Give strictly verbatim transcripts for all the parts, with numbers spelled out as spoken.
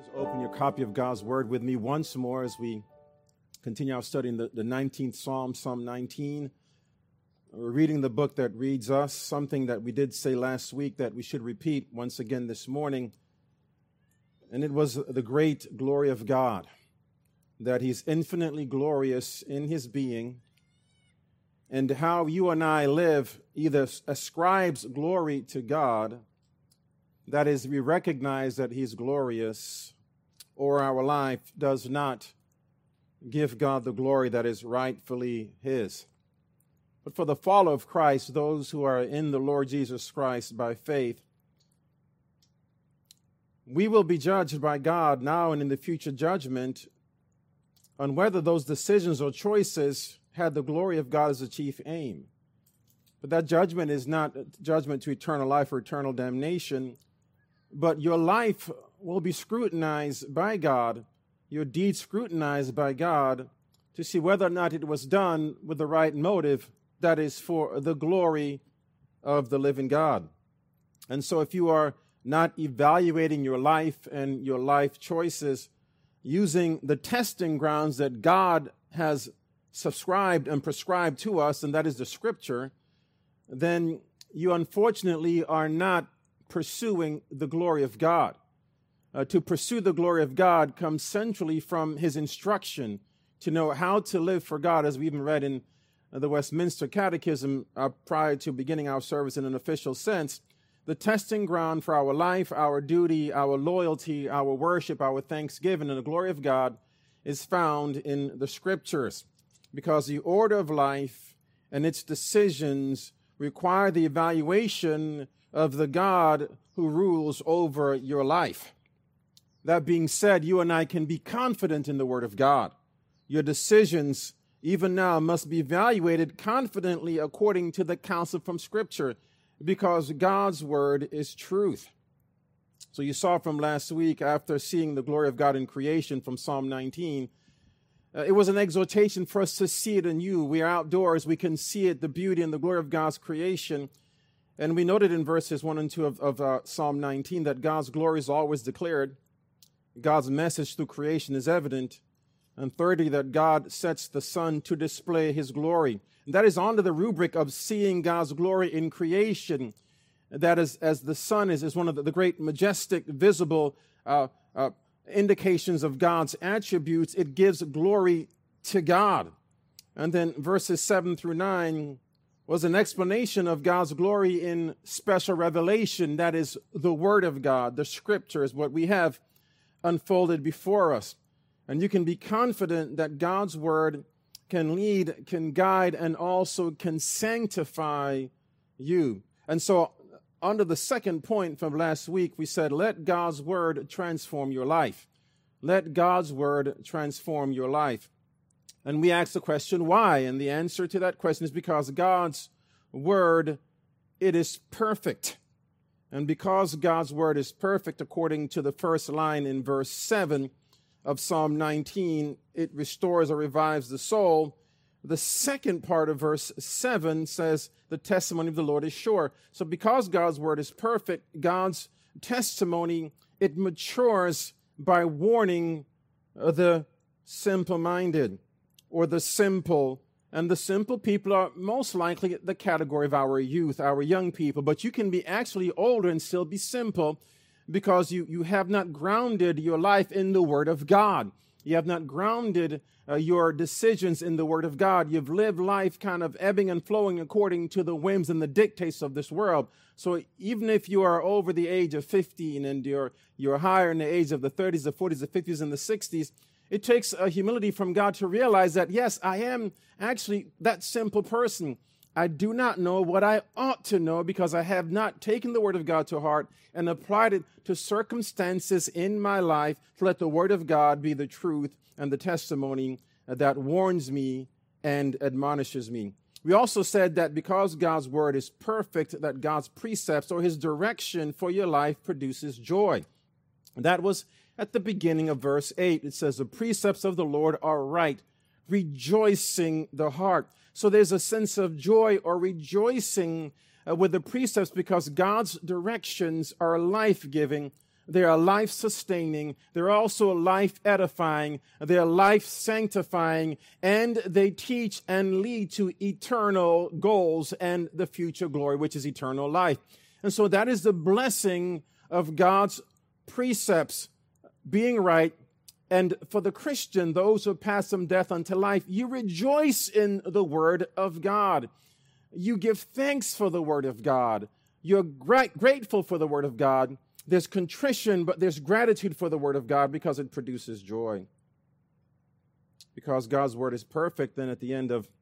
Open your copy of God's Word with me once more as we continue our study in the, the nineteenth Psalm, Psalm nineteen. We're reading the book that reads us, something that we did say last week that we should repeat once again this morning. And it was the great glory of God, that He's infinitely glorious in His being, and how you and I live either ascribes glory to God, that is, we recognize that He's glorious, or our life does not give God the glory that is rightfully His. But for the follower of Christ, those who are in the Lord Jesus Christ by faith, we will be judged by God now and in the future judgment on whether those decisions or choices had the glory of God as the chief aim. But that judgment is not judgment to eternal life or eternal damnation, but your life will be scrutinized by God, your deeds scrutinized by God, to see whether or not it was done with the right motive, that is, for the glory of the living God. And so if you are not evaluating your life and your life choices using the testing grounds that God has subscribed and prescribed to us, and that is the Scripture, then you unfortunately are not pursuing the glory of God. Uh, to pursue the glory of God comes centrally from His instruction to know how to live for God, as we even read in uh, the Westminster Catechism uh, prior to beginning our service in an official sense. The testing ground for our life, our duty, our loyalty, our worship, our thanksgiving, and the glory of God is found in the Scriptures, because the order of life and its decisions require the evaluation of the God who rules over your life. That being said, you and I can be confident in the Word of God. Your decisions, even now, must be evaluated confidently according to the counsel from Scripture, because God's Word is truth. So you saw from last week, after seeing the glory of God in creation from Psalm nineteen, uh, it was an exhortation for us to see it anew. We are outdoors, we can see it, the beauty and the glory of God's creation. And we noted in verses one and two of, of uh, Psalm nineteen that God's glory is always declared. God's message through creation is evident. And thirdly, that God sets the sun to display His glory. And that is under the rubric of seeing God's glory in creation. That is, as the sun is, is one of the, the great majestic, visible uh, uh, indications of God's attributes. It gives glory to God. And then verses seven through nine was an explanation of God's glory in special revelation. That is the Word of God, the Scriptures, what we have unfolded before us. And you can be confident that God's Word can lead, can guide, and also can sanctify you. And so under the second point from last week, we said, let God's Word transform your life. Let God's Word transform your life. And we asked the question, why? And the answer to that question is because God's Word, it is perfect. And because God's Word is perfect, according to the first line in verse seven of Psalm nineteen, it restores or revives the soul. The second part of verse seven says, the testimony of the Lord is sure. So because God's Word is perfect, God's testimony, it matures by warning the simple-minded, or the simple. And the simple people are most likely the category of our youth, our young people. But you can be actually older and still be simple, because you, you have not grounded your life in the Word of God. You have not grounded uh, your decisions in the Word of God. You've lived life kind of ebbing and flowing according to the whims and the dictates of this world. So even if you are over the age of fifteen and you're, you're higher in the age of the thirties, the forties, the fifties, and the sixties, it takes a humility from God to realize that, yes, I am actually that simple person. I do not know what I ought to know because I have not taken the Word of God to heart and applied it to circumstances in my life to let the Word of God be the truth and the testimony that warns me and admonishes me. We also said that because God's Word is perfect, that God's precepts or His direction for your life produces joy. That was at the beginning of verse eight. It says, the precepts of the Lord are right, rejoicing the heart. So there's a sense of joy or rejoicing uh, with the precepts because God's directions are life-giving. they are life-sustaining, they're also life-edifying, they're life-sanctifying, and they teach and lead to eternal goals and the future glory, which is eternal life. And so that is the blessing of God's precepts being right. And for the Christian, those who pass from death unto life, you rejoice in the Word of God. You give thanks for the Word of God. You're gra- grateful for the Word of God. There's contrition, but there's gratitude for the Word of God because it produces joy. Because God's Word is perfect, then at the end of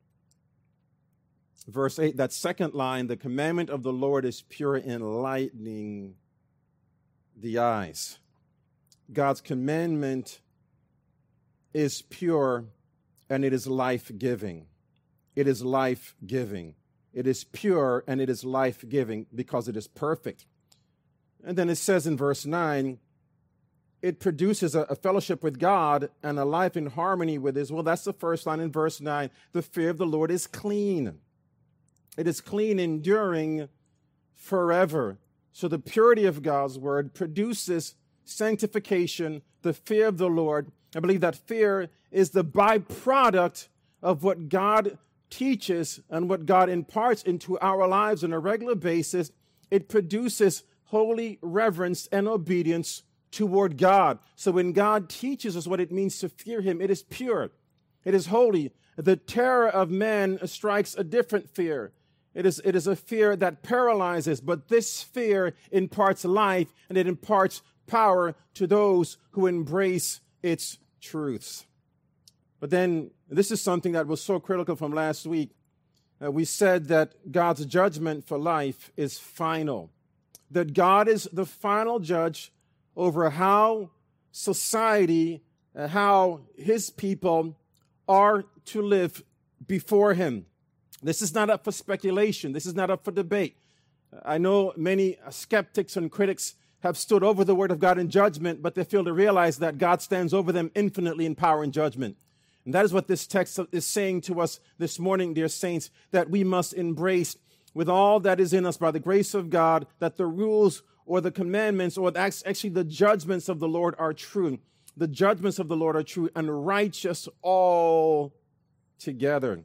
verse eight, that second line, the commandment of the Lord is pure, enlightening the eyes. God's commandment is pure, and it is life-giving. It is life-giving. It is pure, and it is life-giving because it is perfect. And then it says in verse nine, it produces a, a fellowship with God and a life in harmony with His. Well, that's the first line in verse nine. The fear of the Lord is clean. It is clean, enduring forever. So the purity of God's Word produces sanctification, the fear of the Lord. I believe that fear is the byproduct of what God teaches and what God imparts into our lives on a regular basis. It produces holy reverence and obedience toward God. So when God teaches us what it means to fear Him, it is pure. It is holy. The terror of man strikes a different fear. It is, it is a fear that paralyzes, but this fear imparts life and it imparts power to those who embrace its truths. But then this is something that was so critical from last week. Uh, we said that God's judgment for life is final, that God is the final judge over how society, uh, how His people are to live before Him. This is not up for speculation. This is not up for debate. I know many skeptics and critics have stood over the Word of God in judgment, but they fail to realize that God stands over them infinitely in power and judgment. And that is what this text is saying to us this morning, dear saints, that we must embrace with all that is in us by the grace of God, that the rules or the commandments or actually the judgments of the Lord are true. The judgments of the Lord are true and righteous all together.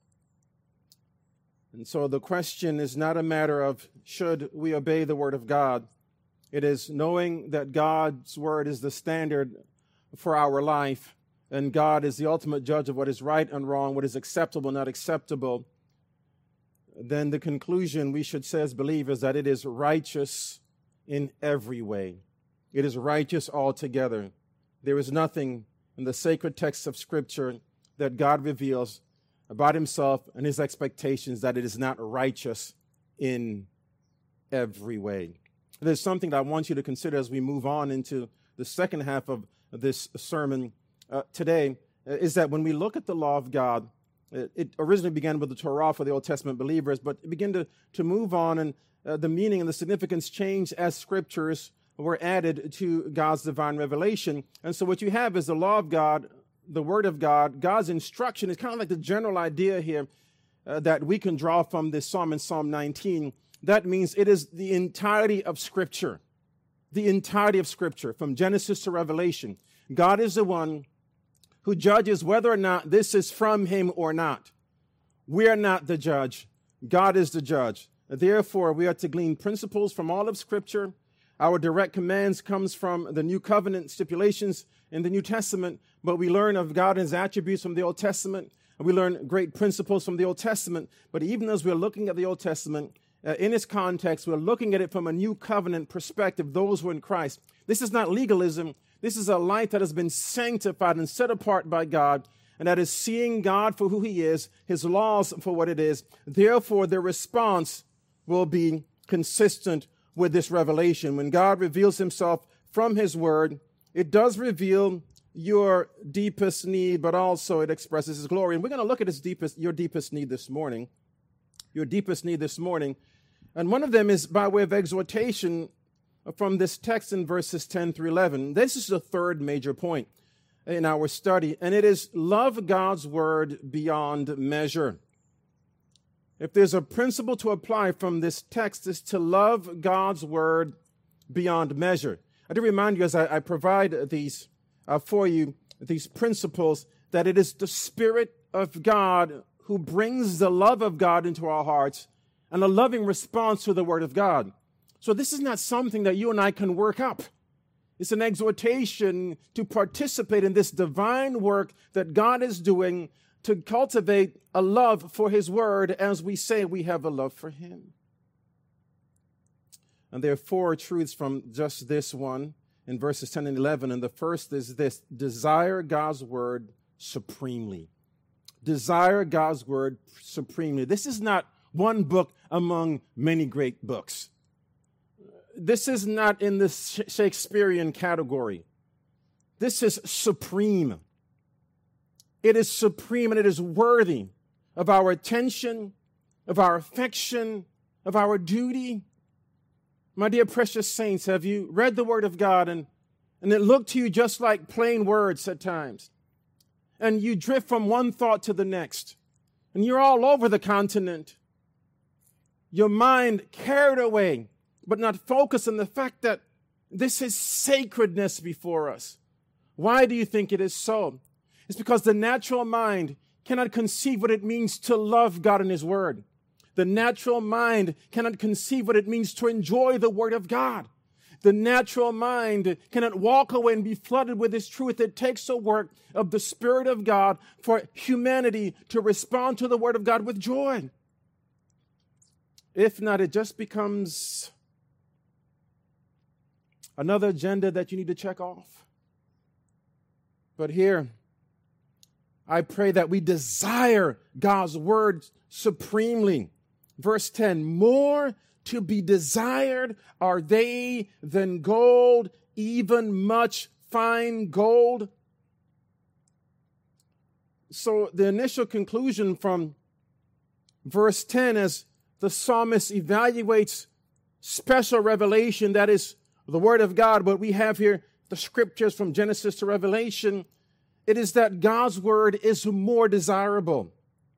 And so the question is not a matter of should we obey the Word of God. It is knowing that God's Word is the standard for our life, and God is the ultimate judge of what is right and wrong, what is acceptable, not acceptable. Then the conclusion we should say as believers that it is righteous in every way. It is righteous altogether. There is nothing in the sacred texts of Scripture that God reveals about Himself and His expectations that it is not righteous in every way. There's something that I want you to consider as we move on into the second half of this sermon uh, today, uh, is that when we look at the law of God, it, it originally began with the Torah for the Old Testament believers, but it began to, to move on, and uh, the meaning and the significance changed as scriptures were added to God's divine revelation. And so what you have is the law of God, the Word of God, God's instruction is kind of like the general idea here uh, that we can draw from this psalm in Psalm nineteen. That means it is the entirety of Scripture, the entirety of Scripture, from Genesis to Revelation. God is the one who judges whether or not this is from Him or not. We are not the judge. God is the judge. Therefore, we are to glean principles from all of Scripture. Our direct commands comes from the New Covenant stipulations in the New Testament, but we learn of God and His attributes from the Old Testament, and we learn great principles from the Old Testament. But even as we're looking at the Old Testament, Uh, in its context, we're looking at it from a new covenant perspective, those who are in Christ. This is not legalism. This is a life that has been sanctified and set apart by God, and that is seeing God for who He is, His laws for what it is. Therefore, the response will be consistent with this revelation. When God reveals Himself from His Word, it does reveal your deepest need, but also it expresses His glory. And we're going to look at His deepest, your deepest need this morning, your deepest need this morning. And one of them is by way of exhortation from this text in verses ten through eleven. This is the third major point in our study, and it is love God's Word beyond measure. If there's a principle to apply from this text, is to love God's Word beyond measure. I do remind you as I, I provide these uh, for you, these principles, that it is the Spirit of God who brings the love of God into our hearts and a loving response to the Word of God. So this is not something that you and I can work up. It's an exhortation to participate in this divine work that God is doing to cultivate a love for His Word as we say we have a love for Him. And there are four truths from just this one in verses ten and eleven. And the first is this: desire God's Word supremely. Desire God's Word supremely. This is not one book among many great books. This is not in the Shakespearean category. This is supreme. It is supreme and it is worthy of our attention, of our affection, of our duty. My dear precious saints, have you read the Word of God and, and it looked to you just like plain words at times? And you drift from one thought to the next. And you're all over the continent. Your mind carried away, but not focused on the fact that this is sacredness before us. Why do you think it is so? It's because the natural mind cannot conceive what it means to love God and His Word. The natural mind cannot conceive what it means to enjoy the Word of God. The natural mind cannot walk away and be flooded with His truth. It takes the work of the Spirit of God for humanity to respond to the Word of God with joy. If not, it just becomes another agenda that you need to check off. But here, I pray that we desire God's Word supremely. Verse ten, more to be desired are they than gold, even much fine gold. So the initial conclusion from verse ten, as the psalmist evaluates special revelation, that is the Word of God, what we have here, the scriptures from Genesis to Revelation, it is that God's Word is more desirable.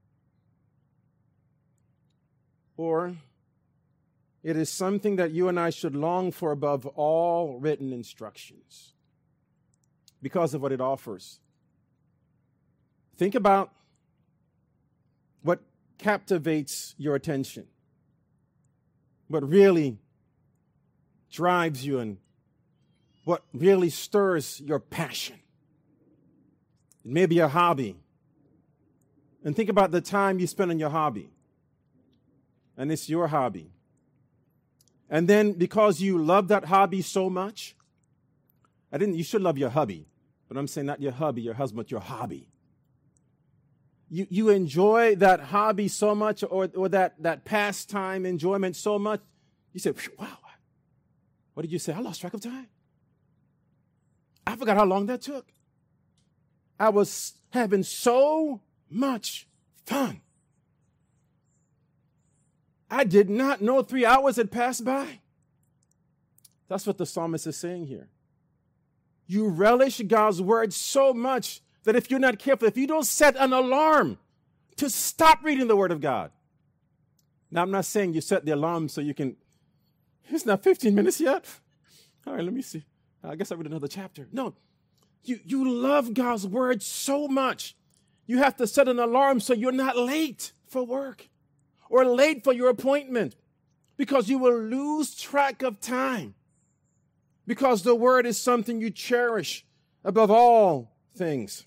Or it is something that you and I should long for above all written instructions because of what it offers. Think about what captivates your attention, what really drives you, and what really stirs your passion. It may be a hobby. And think about the time you spend on your hobby. And it's your hobby. And then because you love that hobby so much, I didn't, you should love your hubby, but I'm saying not your hubby, your husband, but your hobby. You you enjoy that hobby so much, or, or that, that pastime enjoyment so much, you say, wow, what did you say? I lost track of time. I forgot how long that took. I was having so much fun. I did not know three hours had passed by. That's what the psalmist is saying here. You relish God's Word so much that if you're not careful, if you don't set an alarm to stop reading the Word of God. Now, I'm not saying you set the alarm so you can, it's not fifteen minutes yet. All right, let me see. I guess I'll read another chapter. No, you, you love God's Word so much. You have to set an alarm so you're not late for work or late for your appointment, because you will lose track of time, because the Word is something you cherish above all things.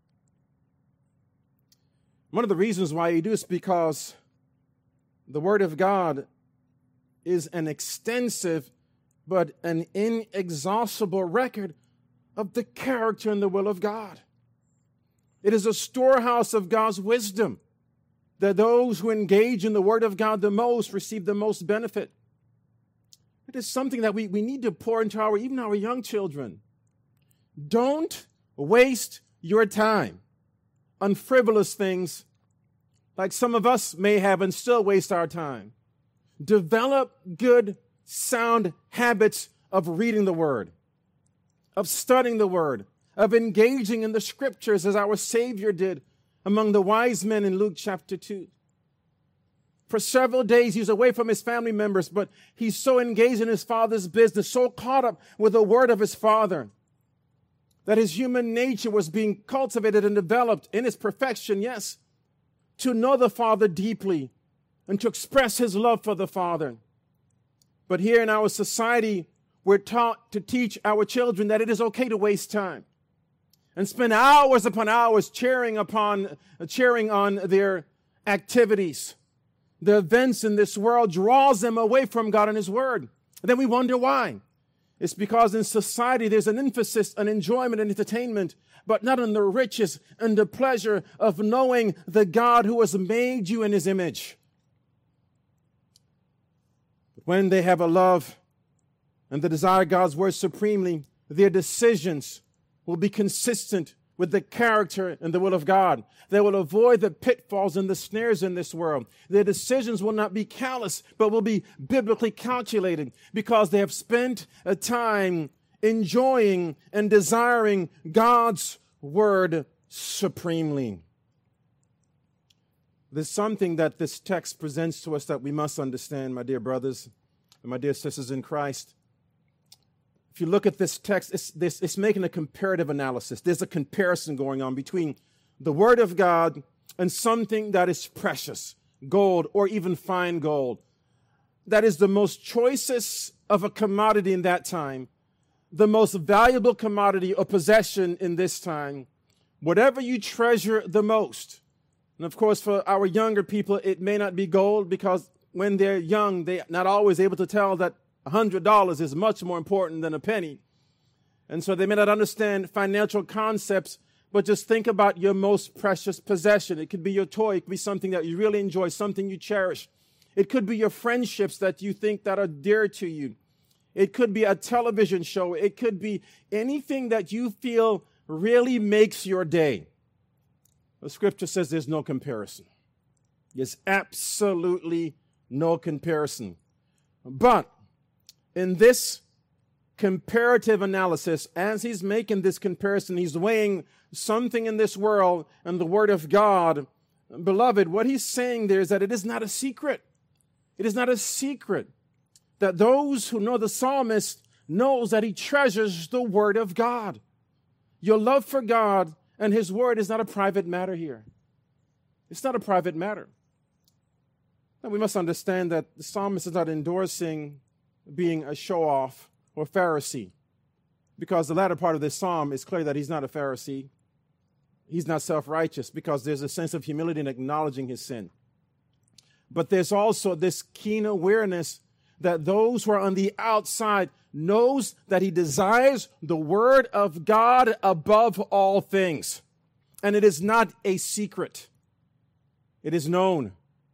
One of the reasons why you do is because the Word of God is an extensive but an inexhaustible record of the character and the will of God. It is a storehouse of God's wisdom, that those who engage in the Word of God the most receive the most benefit. It is something that we, we need to pour into our, even our young children. Don't waste your time on frivolous things like some of us may have and still waste our time. Develop good, sound habits of reading the Word, of studying the Word, of engaging in the Scriptures as our Savior did among the wise men in Luke chapter two. For several days, he's away from his family members, but he's so engaged in his father's business, so caught up with the word of his father, that his human nature was being cultivated and developed in its perfection, yes, to know the Father deeply and to express his love for the Father. But here in our society, we're taught to teach our children that it is okay to waste time and spend hours upon hours cheering upon, cheering on their activities. The events in this world draws them away from God and his word. And then we wonder why. It's because in society there's an emphasis on enjoyment and entertainment, but not on the riches and the pleasure of knowing the God who has made you in his image. But when they have a love and the desire of God's word supremely, their decisions will be consistent with the character and the will of God. They will avoid the pitfalls and the snares in this world. Their decisions will not be callous, but will be biblically calculated because they have spent a time enjoying and desiring God's word supremely. There's something that this text presents to us that we must understand, my dear brothers and my dear sisters in Christ. If you look at this text, it's, this, it's making a comparative analysis. There's a comparison going on between the Word of God and something that is precious, gold or even fine gold. That is the most choicest of a commodity in that time, the most valuable commodity or possession in this time. Whatever you treasure the most. And of course, for our younger people, it may not be gold because when they're young, they're not always able to tell that one hundred dollars is much more important than a penny. And so they may not understand financial concepts, but just think about your most precious possession. It could be your toy. It could be something that you really enjoy, something you cherish. It could be your friendships that you think that are dear to you. It could be a television show. It could be anything that you feel really makes your day. The scripture says there's no comparison. There's absolutely no comparison. But in this comparative analysis, as he's making this comparison, he's weighing something in this world and the Word of God. Beloved, what he's saying there is that it is not a secret. It is not a secret that those who know the psalmist knows that he treasures the Word of God. Your love for God and his Word is not a private matter here. It's not a private matter. Now, we must understand that the psalmist is not endorsing being a show-off or Pharisee, because the latter part of this psalm is clear that he's not a Pharisee. He's not self-righteous because there's a sense of humility in acknowledging his sin. But there's also this keen awareness that those who are on the outside knows that he desires the word of God above all things. And it is not a secret. It is known.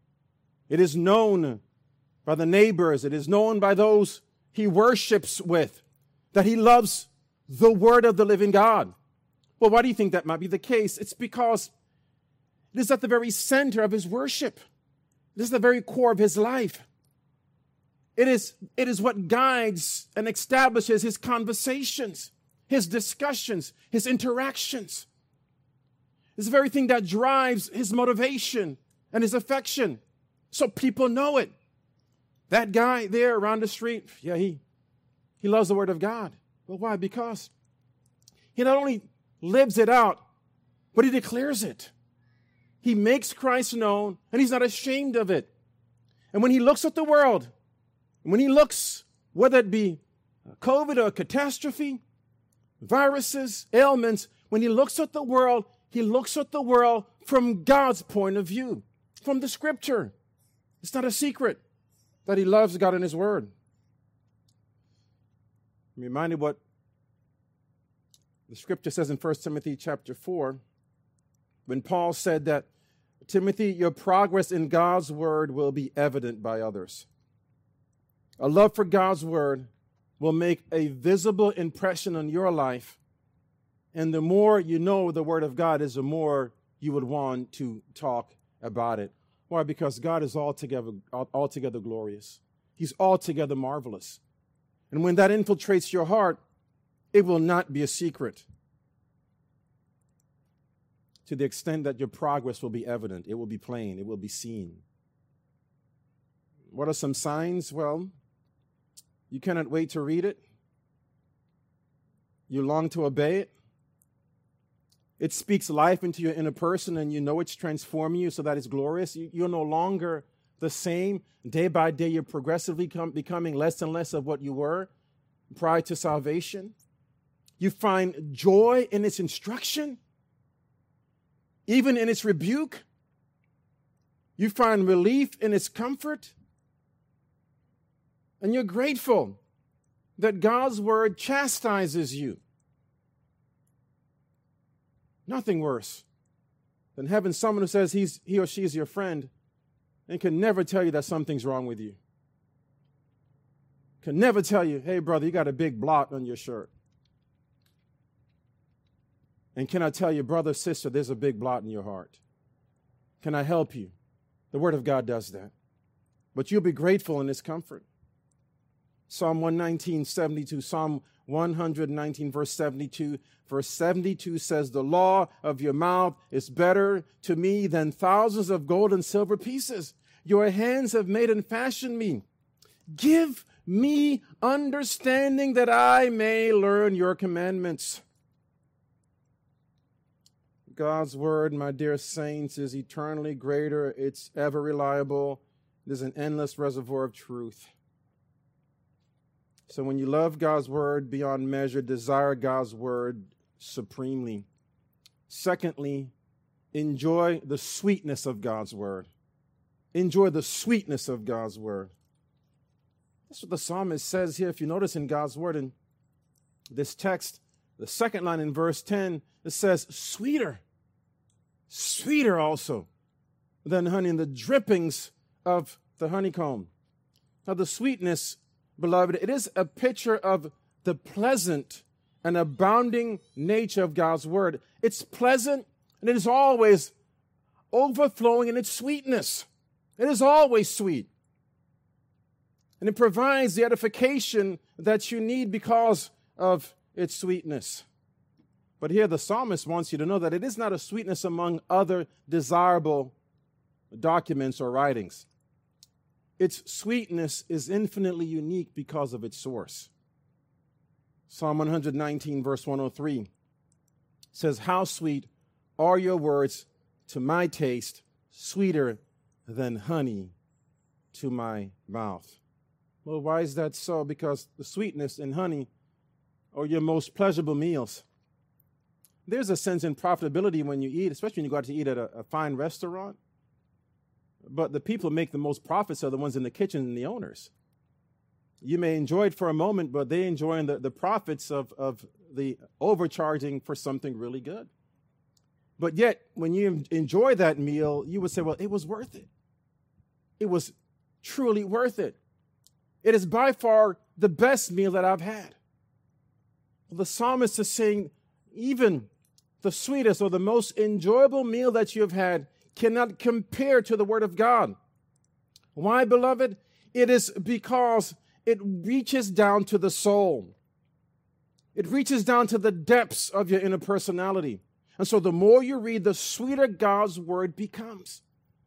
It is known by the neighbors. It is known by those he worships with, that he loves the word of the living God. Well, why do you think that might be the case? It's because it is at the very center of his worship. It is the very core of his life. It is, it is what guides and establishes his conversations, his discussions, his interactions. It's the very thing that drives his motivation and his affection. So people know it. That guy there around the street, yeah, he, he loves the word of God. Well, why? Because he not only lives it out, but he declares it. He makes Christ known, and he's not ashamed of it. And when he looks at the world, when he looks, whether it be COVID or a catastrophe, viruses, ailments, when he looks at the world, he looks at the world from God's point of view, from the scripture. It's not a secret that he loves God and his word. I'm reminded what the scripture says in First Timothy chapter four, when Paul said that, Timothy, your progress in God's word will be evident by others. A love for God's word will make a visible impression on your life. And the more you know the word of God is, the more you would want to talk about it. Why? Because God is altogether, altogether glorious. He's altogether marvelous. And when that infiltrates your heart, it will not be a secret. To the extent that your progress will be evident, it will be plain, it will be seen. What are some signs? Well, you cannot wait to read it. You long to obey it. It speaks life into your inner person, and you know it's transforming you so that it's glorious. You, you're no longer the same. Day by day, you're progressively come, becoming less and less of what you were prior to salvation. You find joy in its instruction, even in its rebuke. You find relief in its comfort. And you're grateful that God's word chastises you. Nothing worse than having someone who says he's, he or she is your friend and can never tell you that something's wrong with you. Can never tell you, hey, brother, you got a big blot on your shirt. And can I tell you, brother, sister, there's a big blot in your heart. Can I help you? The Word of God does that. But you'll be grateful in His comfort. Psalm one nineteen, seventy-two, Psalm one nineteen, verse seventy-two. Verse seventy-two says, the law of your mouth is better to me than thousands of gold and silver pieces. Your hands have made and fashioned me. Give me understanding that I may learn your commandments. God's word, my dear saints, is eternally greater. It's ever reliable. It is an endless reservoir of truth. So when you love God's word beyond measure, desire God's word supremely. Secondly, enjoy the sweetness of God's word. Enjoy the sweetness of God's word. That's what the psalmist says here. If you notice in God's word in this text, the second line in verse ten, it says, sweeter, sweeter also than honey, and the drippings of the honeycomb. Now the sweetness, beloved, it is a picture of the pleasant and abounding nature of God's word. It's pleasant, and it is always overflowing in its sweetness. It is always sweet. And it provides the edification that you need because of its sweetness. But here the psalmist wants you to know that it is not a sweetness among other desirable documents or writings. Its sweetness is infinitely unique because of its source. Psalm one nineteen, verse one oh three says, how sweet are your words to my taste, sweeter than honey to my mouth. Well, why is that so? Because the sweetness in honey are your most pleasurable meals. There's a sense in profitability when you eat, especially when you go out to eat at a, a fine restaurant. But the people who make the most profits are the ones in the kitchen and the owners. You may enjoy it for a moment, but they enjoy the, the profits of, of the overcharging for something really good. But yet, when you enjoy that meal, you would say, well, it was worth it. It was truly worth it. It is by far the best meal that I've had. Well, the psalmist is saying, even the sweetest or the most enjoyable meal that you've had cannot compare to the Word of God. Why, beloved? It is because it reaches down to the soul. It reaches down to the depths of your inner personality. And so the more you read, the sweeter God's Word becomes.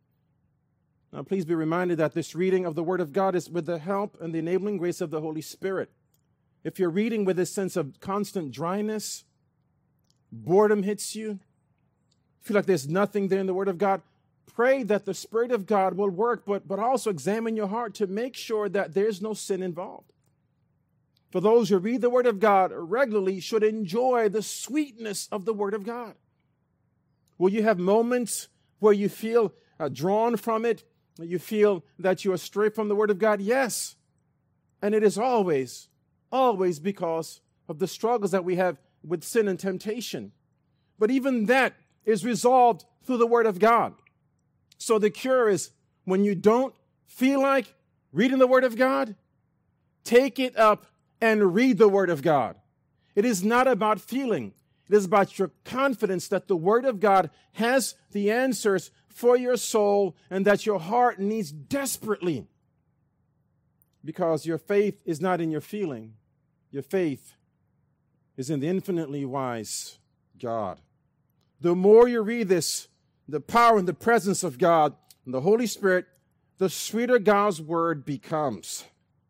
Now, please be reminded that this reading of the Word of God is with the help and the enabling grace of the Holy Spirit. If you're reading with this sense of constant dryness, boredom hits you, feel like there's nothing there in the Word of God, pray that the Spirit of God will work, but, but also examine your heart to make sure that there's no sin involved. For those who read the Word of God regularly should enjoy the sweetness of the Word of God. Will you have moments where you feel uh, drawn from it? You feel that you are strayed from the Word of God? Yes. And it is always, always because of the struggles that we have with sin and temptation. But even that is resolved through the Word of God. So the cure is when you don't feel like reading the Word of God, take it up and read the Word of God. It is not about feeling. It is about your confidence that the Word of God has the answers for your soul and that your heart needs desperately. Because your faith is not in your feeling. Your faith is in the infinitely wise God. The more you read this, the power and the presence of God and the Holy Spirit the sweeter God's word becomes.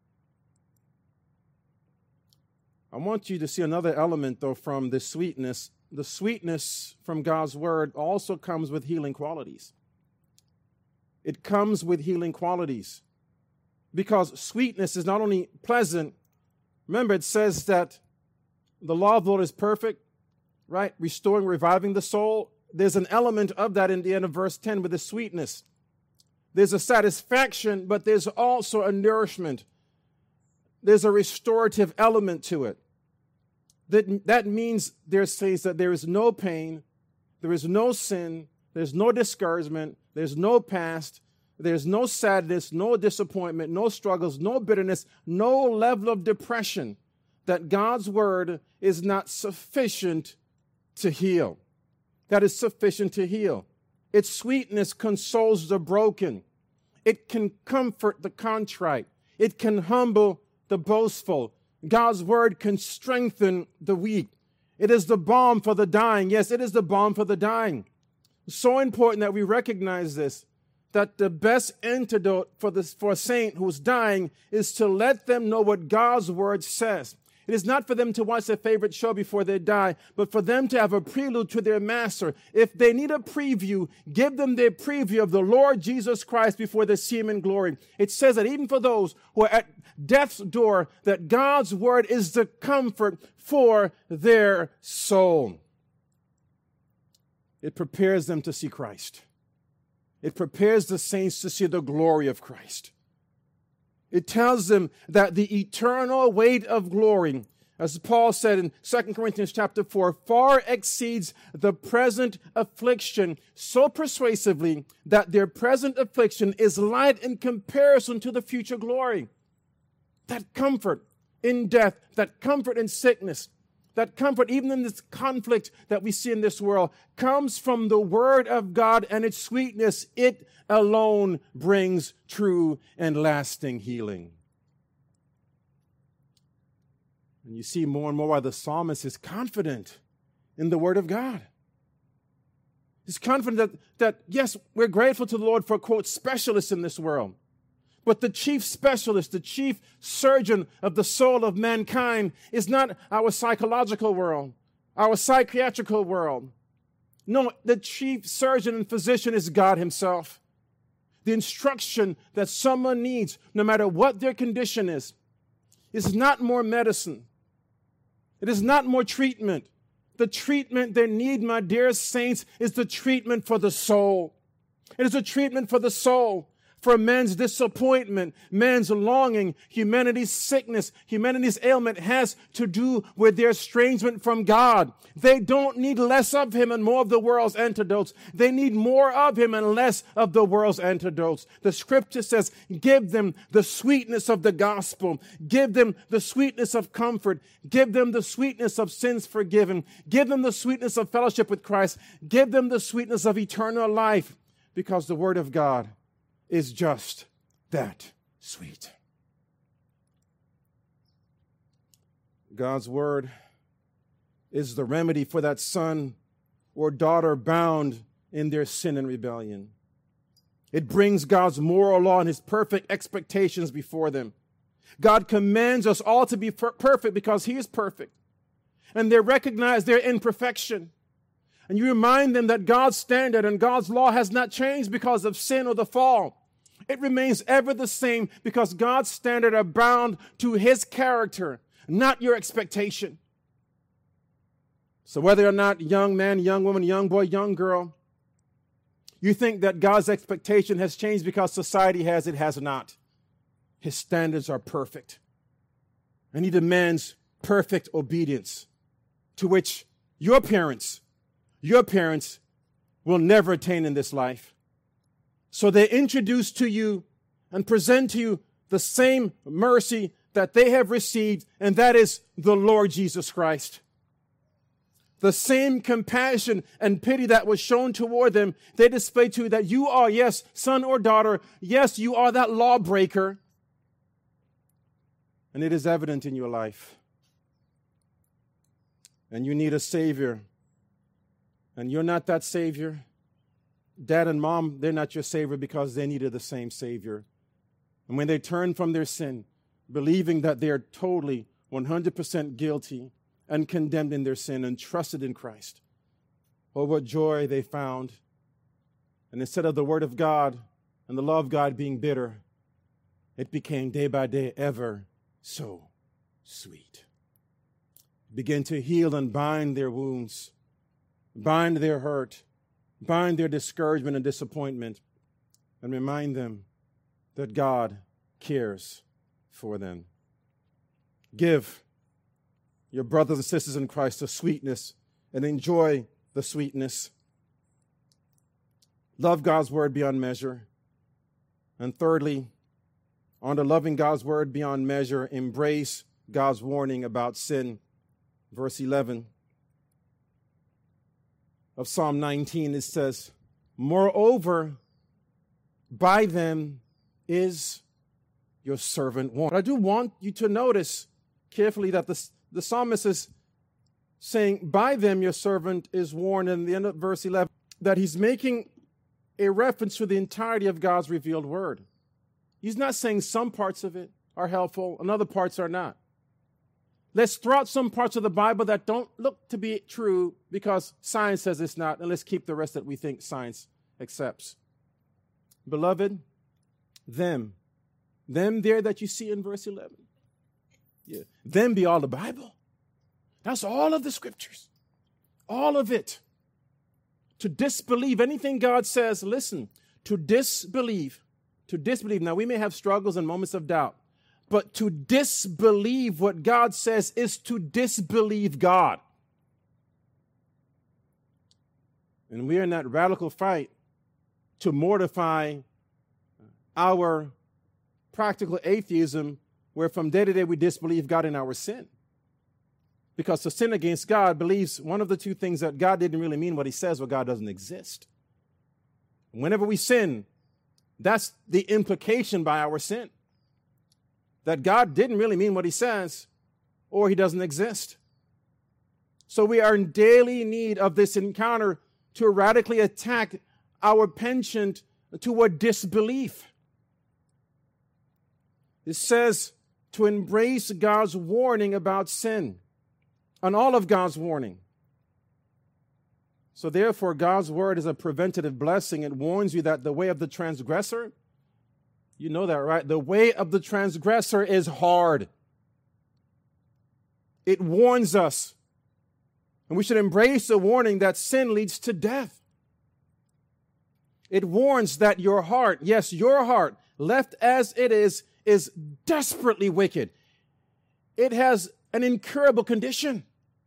I want you to see another element, though, from the sweetness. The sweetness from God's word also comes with healing qualities. It comes with healing qualities. Because sweetness is not only pleasant, remember it says that the law of the Lord is perfect, right? Restoring, reviving the soul. There's an element of that in the end of verse ten with the sweetness. There's a satisfaction, but there's also a nourishment. There's a restorative element to it. That, that means there says that there is no pain, there is no sin, there's no discouragement, there's no past, there's no sadness, no disappointment, no struggles, no bitterness, no level of depression that God's word is not sufficient to heal. That is sufficient to heal. Its sweetness consoles the broken. It can comfort the contrite. It can humble the boastful. God's word can strengthen the weak. It is the balm for the dying. Yes, it is the balm for the dying. So important that we recognize this, that the best antidote for this, for a saint who's dying is to let them know what God's word says. It is not for them to watch their favorite show before they die, but for them to have a prelude to their master. If they need a preview, give them their preview of the Lord Jesus Christ before they see him in glory. It says that even for those who are at death's door, that God's word is the comfort for their soul. It prepares them to see Christ. It prepares the saints to see the glory of Christ. It tells them that the eternal weight of glory, as Paul said in Second Corinthians chapter four, far exceeds the present affliction so persuasively that their present affliction is light in comparison to the future glory. That comfort in death, that comfort in sickness, that comfort even in this conflict that we see in this world comes from the word of God and its sweetness. It alone brings true and lasting healing. And you see more and more why the psalmist is confident in the word of God. He's confident that, that, yes, we're grateful to the Lord for, quote, specialists in this world. But the chief specialist, the chief surgeon of the soul of mankind is not our psychological world, our psychiatrical world. No, the chief surgeon and physician is God himself. The instruction that someone needs, no matter what their condition is, is not more medicine. It is not more treatment. The treatment they need, my dear saints, is the treatment for the soul. It is a treatment for the soul. For man's disappointment, man's longing, humanity's sickness, humanity's ailment has to do with their estrangement from God. They don't need less of him and more of the world's antidotes. They need more of him and less of the world's antidotes. The scripture says, give them the sweetness of the gospel. Give them the sweetness of comfort. Give them the sweetness of sins forgiven. Give them the sweetness of fellowship with Christ. Give them the sweetness of eternal life, because the word of God is just that sweet. God's word is the remedy for that son or daughter bound in their sin and rebellion. It brings God's moral law and his perfect expectations before them. God commands us all to be perfect because he is perfect. And they recognize their imperfection. And you remind them that God's standard and God's law has not changed because of sin or the fall. It remains ever the same because God's standard are bound to his character, not your expectation. So whether or not young man, young woman, young boy, young girl, you think that God's expectation has changed because society has, it has not. His standards are perfect. And he demands perfect obedience, to which your parents Your parents will never attain in this life. So they introduce to you and present to you the same mercy that they have received, and that is the Lord Jesus Christ. The same compassion and pity that was shown toward them, they display to you that you are, yes, son or daughter, yes, you are that lawbreaker, and it is evident in your life. And you need a Savior. And you're not that Savior. dad and mom, they're not your Savior because they needed the same Savior. And when they turn from their sin, believing that they are totally one hundred percent guilty and condemned in their sin and trusted in Christ, oh, what joy they found. And instead of the Word of God and the love of God being bitter, it became day by day ever so sweet. Begin to heal and bind their wounds, bind their hurt, bind their discouragement and disappointment, and remind them that God cares for them. Give your brothers and sisters in Christ the sweetness and enjoy the sweetness. Love God's word beyond measure. And thirdly, on to loving God's word beyond measure, embrace God's warning about sin. Verse eleven of Psalm nineteen, it says, moreover, by them is your servant warned. I do want you to notice carefully that the, the psalmist is saying, by them your servant is warned, in the end of verse eleven, that he's making a reference to the entirety of God's revealed word. He's not saying some parts of it are helpful and other parts are not. Let's throw out some parts of the Bible that don't look to be true because science says it's not, and let's keep the rest that we think science accepts. Beloved, them, them there that you see in verse eleven, yeah, them be all the Bible. That's all of the scriptures, all of it. To disbelieve anything God says, listen, to disbelieve, to disbelieve. Now, we may have struggles and moments of doubt, but to disbelieve what God says is to disbelieve God. And we are in that radical fight to mortify our practical atheism, where from day to day we disbelieve God in our sin. Because to sin against God believes one of the two things, that God didn't really mean what he says, or God doesn't exist. Whenever we sin, that's the implication by our sin, that God didn't really mean what he says, or he doesn't exist. So we are in daily need of this encounter to radically attack our penchant toward disbelief. It says to embrace God's warning about sin, and all of God's warning. So therefore, God's word is a preventative blessing. It warns you that the way of the transgressor, you know that, right? The way of the transgressor is hard. It warns us. And we should embrace the warning that sin leads to death. It warns that your heart, yes, your heart, left as it is, is desperately wicked. It has an incurable condition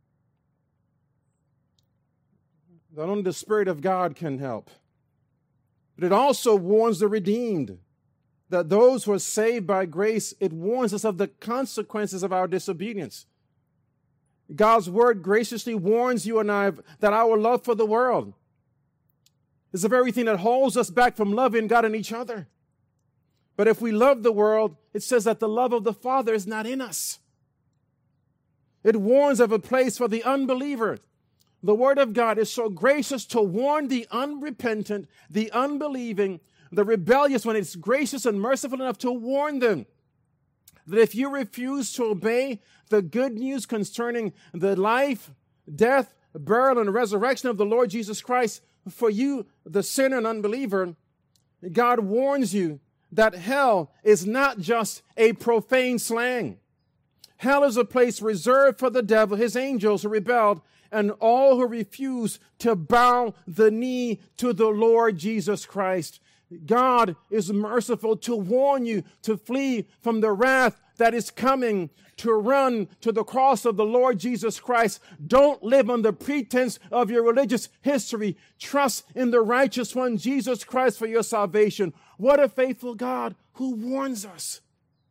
that only the Spirit of God can help. But it also warns the redeemed, that those who are saved by grace, it warns us of the consequences of our disobedience. God's word graciously warns you and I that our love for the world is the very thing that holds us back from loving God and each other. But if we love the world, it says that the love of the Father is not in us. It warns of a place for the unbeliever. The word of God is so gracious to warn the unrepentant, the unbelieving, the rebellious, when it's gracious and merciful enough to warn them that if you refuse to obey the good news concerning the life, death, burial, and resurrection of the Lord Jesus Christ, for you, the sinner and unbeliever, God warns you that hell is not just a profane slang. Hell is a place reserved for the devil, his angels who rebelled, and all who refuse to bow the knee to the Lord Jesus Christ. God is merciful to warn you to flee from the wrath that is coming, to run to the cross of the Lord Jesus Christ. Don't live on the pretense of your religious history. Trust in the righteous one, Jesus Christ, for your salvation. What a faithful God who warns us.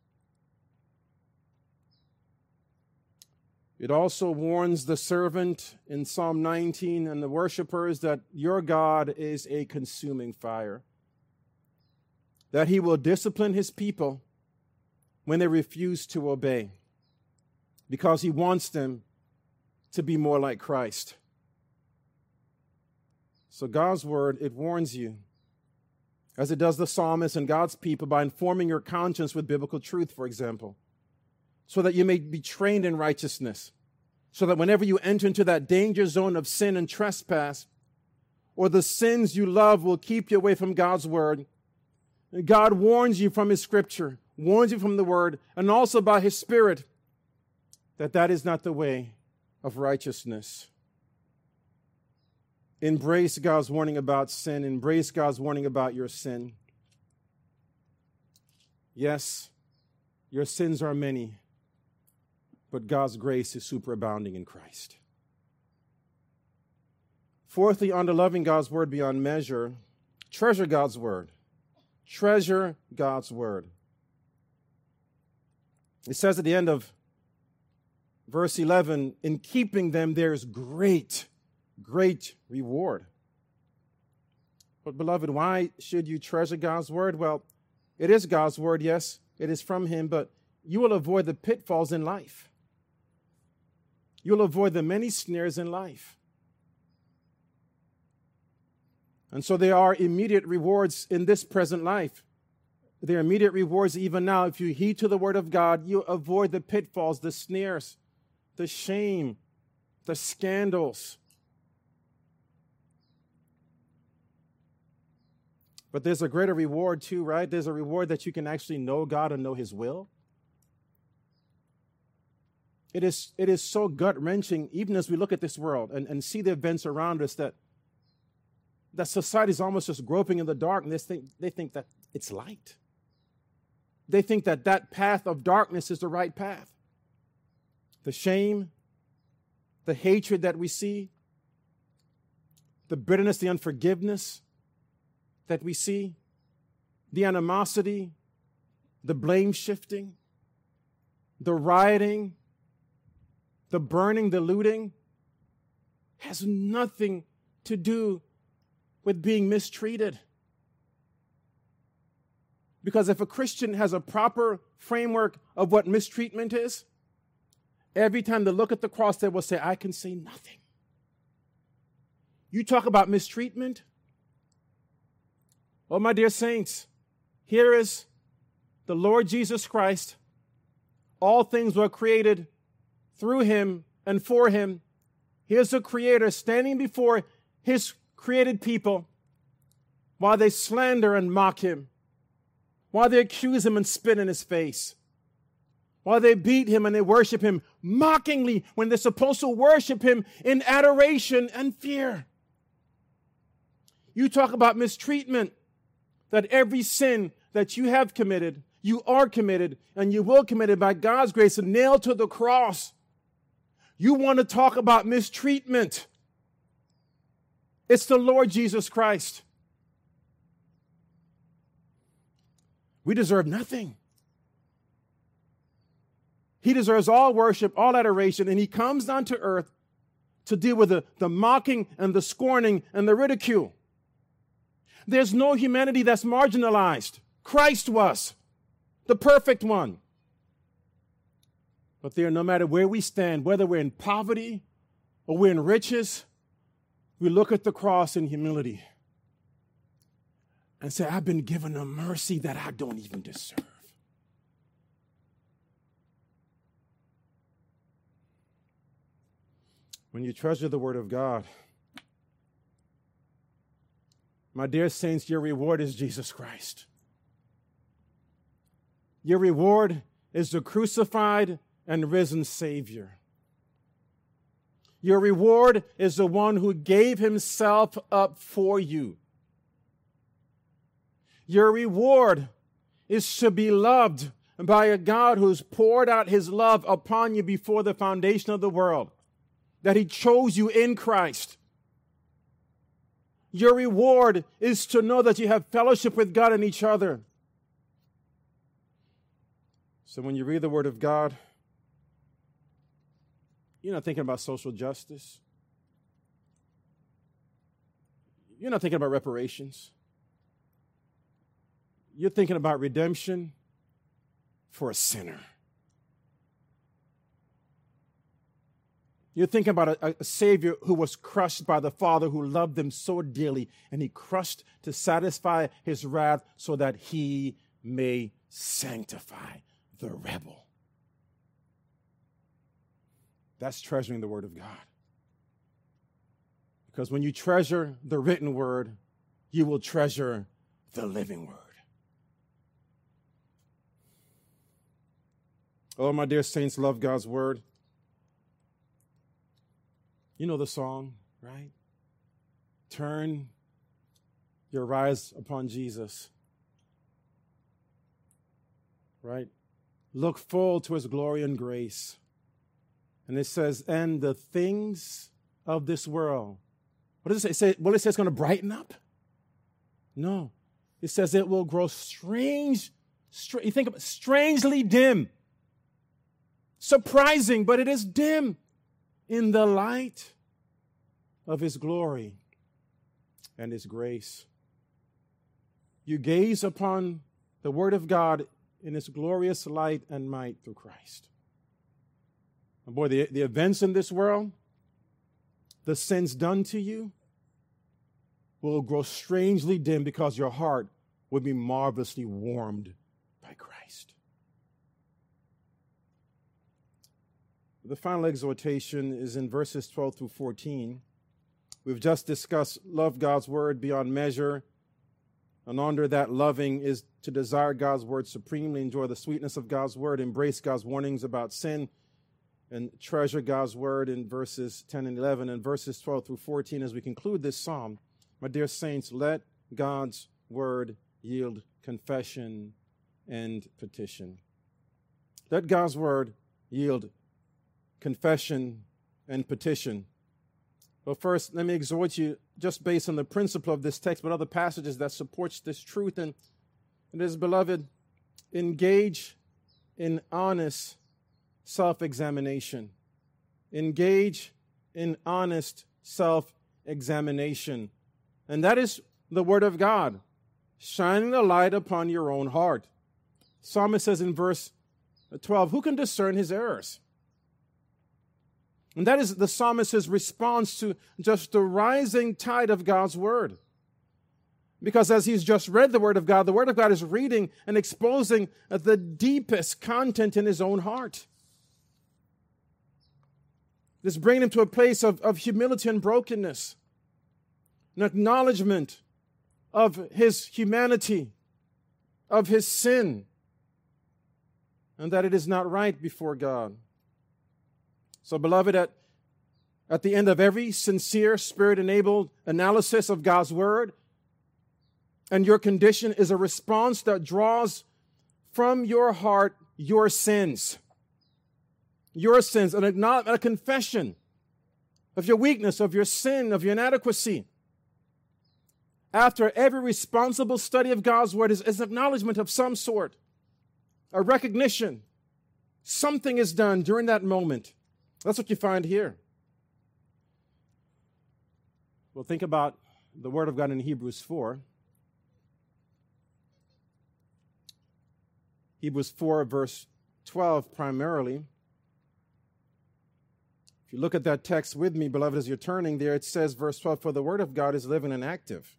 It also warns the servant in Psalm nineteen and the worshipers that your God is a consuming fire, that he will discipline his people when they refuse to obey, because he wants them to be more like Christ. So God's word, it warns you, as it does the psalmist and God's people, by informing your conscience with biblical truth, for example, so that you may be trained in righteousness, so that whenever you enter into that danger zone of sin and trespass, or the sins you love will keep you away from God's word, God warns you from his scripture, warns you from the word, and also by his spirit, that that is not the way of righteousness. Embrace God's warning about sin. Embrace God's warning about your sin. Yes, your sins are many, but God's grace is superabounding in Christ. Fourthly, under loving God's word beyond measure, treasure God's word. Treasure God's word. It says at the end of verse eleven, in keeping them there is great, great reward. But beloved, why should you treasure God's word? Well, it is God's word, yes, it is from him, but you will avoid the pitfalls in life. You'll avoid the many snares in life. And so there are immediate rewards in this present life. There are immediate rewards even now. If you heed to the word of God, you avoid the pitfalls, the snares, the shame, the scandals. But there's a greater reward too, right? There's a reward that you can actually know God and know his will. It is, it is so gut-wrenching, even as we look at this world and, and see the events around us, that that society is almost just groping in the dark, and they think, they think that it's light. They think that that path of darkness is the right path. The shame, the hatred that we see, the bitterness, the unforgiveness that we see, the animosity, the blame shifting, the rioting, the burning, the looting, has nothing to do with being mistreated. Because if a Christian has a proper framework of what mistreatment is, every time they look at the cross, they will say, I can say nothing. You talk about mistreatment? Oh, my dear saints, here is the Lord Jesus Christ. All things were created through him and for him. Here's the Creator standing before his created people while they slander and mock him, while they accuse him and spit in his face, while they beat him and they worship him mockingly when they're supposed to worship him in adoration and fear. You talk about mistreatment, that every sin that you have committed, you are committed, and you will commit it by God's grace and nailed to the cross. You want to talk about mistreatment. It's the Lord Jesus Christ. We deserve nothing. He deserves all worship, all adoration, and he comes down to earth to deal with the, the mocking and the scorning and the ridicule. There's no humanity that's marginalized. Christ was the perfect one. But there, no matter where we stand, whether we're in poverty or we're in riches, we look at the cross in humility and say, I've been given a mercy that I don't even deserve. When you treasure the word of God, my dear saints, your reward is Jesus Christ. Your reward is the crucified and risen Savior. Your reward is the one who gave himself up for you. Your reward is to be loved by a God who's poured out his love upon you before the foundation of the world, that he chose you in Christ. Your reward is to know that you have fellowship with God and each other. So when you read the Word of God, you're not thinking about social justice. You're not thinking about reparations. You're thinking about redemption for a sinner. You're thinking about a, a Savior who was crushed by the Father who loved them so dearly, and he crushed to satisfy his wrath so that he may sanctify the rebel. That's treasuring the Word of God. Because when you treasure the written Word, you will treasure the living Word. Oh, my dear saints, love God's Word. You know the song, right? Turn your eyes upon Jesus, right? Look full to his glory and grace. And it says, and the things of this world. What does it say? Will it say it's going to brighten up? No. It says it will grow strange. Str- you think of it, strangely dim. Surprising, but it is dim in the light of his glory and his grace. You gaze upon the Word of God in its glorious light and might through Christ. And boy, the, the events in this world, the sins done to you, will grow strangely dim because your heart will be marvelously warmed by Christ. The final exhortation is in verses twelve through fourteen. We've just discussed love God's Word beyond measure. And under that loving is to desire God's Word supremely, enjoy the sweetness of God's Word, embrace God's warnings about sin, and treasure God's Word in verses ten and eleven. And verses twelve through fourteen, as we conclude this psalm, my dear saints, let God's Word yield confession and petition. Let God's Word yield confession and petition. But first, let me exhort you, just based on the principle of this text, but other passages that supports this truth. And it is, beloved, engage in honest self-examination. Engage in honest self-examination. And that is the Word of God, shining a light upon your own heart. Psalmist says in verse twelve, who can discern his errors? And that is the psalmist's response to just the rising tide of God's Word. Because as he's just read the Word of God, the Word of God is reading and exposing the deepest content in his own heart. This bringing him to a place of, of humility and brokenness, an acknowledgement of his humanity, of his sin, and that it is not right before God. So, beloved, at, at the end of every sincere, Spirit-enabled analysis of God's Word, and your condition is a response that draws from your heart your sins. Your sins, an a confession of your weakness, of your sin, of your inadequacy. After every responsible study of God's Word is, is an acknowledgement of some sort, a recognition. Something is done during that moment. That's what you find here. Well, think about the Word of God in Hebrews four. Hebrews four, verse twelve, primarily. If you look at that text with me, beloved, as you're turning there, it says, verse twelve, for the Word of God is living and active.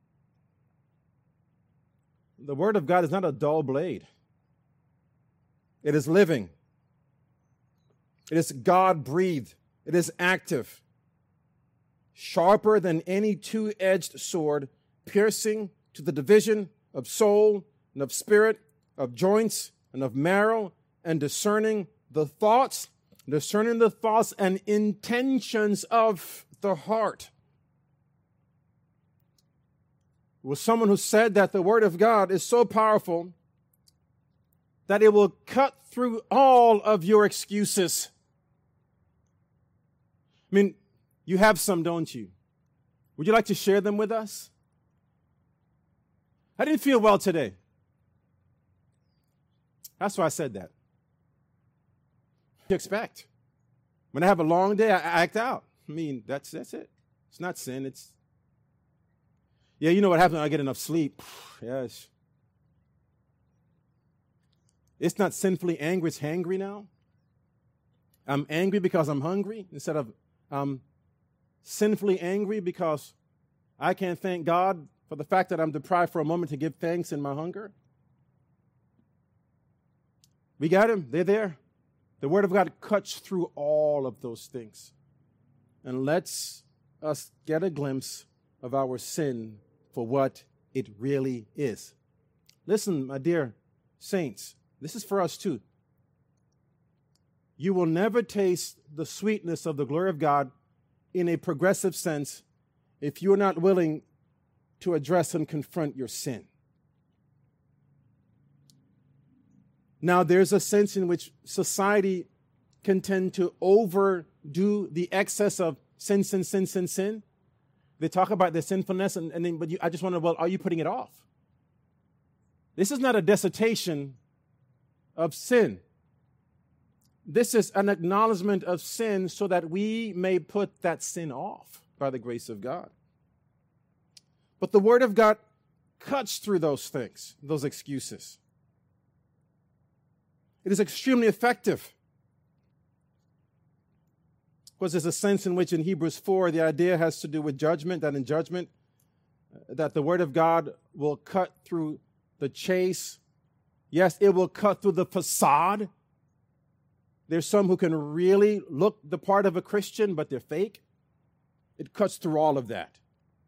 The Word of God is not a dull blade. It is living. It is God-breathed. It is active. Sharper than any two-edged sword, piercing to the division of soul and of spirit, of joints and of marrow, and discerning the thoughts, discerning the thoughts and intentions of the heart. It was someone who said that the Word of God is so powerful that it will cut through all of your excuses. I mean, you have some, don't you? Would you like to share them with us? I didn't feel well today. That's why I said that. What do you expect? When I have a long day, I act out. I mean, that's that's it. It's not sin. It's, yeah, you know what happens when I get enough sleep? Yes. It's not sinfully angry, it's hangry now. I'm angry because I'm hungry instead of I'm sinfully angry because I can't thank God for the fact that I'm deprived for a moment to give thanks in my hunger. We got him. They're there. The Word of God cuts through all of those things and lets us get a glimpse of our sin for what it really is. Listen, my dear saints, this is for us too. You will never taste the sweetness of the glory of God in a progressive sense if you're not willing to address and confront your sin. Now, there's a sense in which society can tend to overdo the excess of sin, sin, sin, sin, sin. They talk about their sinfulness, and, and then, but you, I just wonder, well, are you putting it off? This is not a dissertation of sin. This is an acknowledgement of sin so that we may put that sin off by the grace of God. But the Word of God cuts through those things, those excuses. It is extremely effective. Of course, there's a sense in which in Hebrews four, the idea has to do with judgment, that in judgment, that the Word of God will cut through the chase. Yes, it will cut through the facade. There's some who can really look the part of a Christian, but they're fake. It cuts through all of that.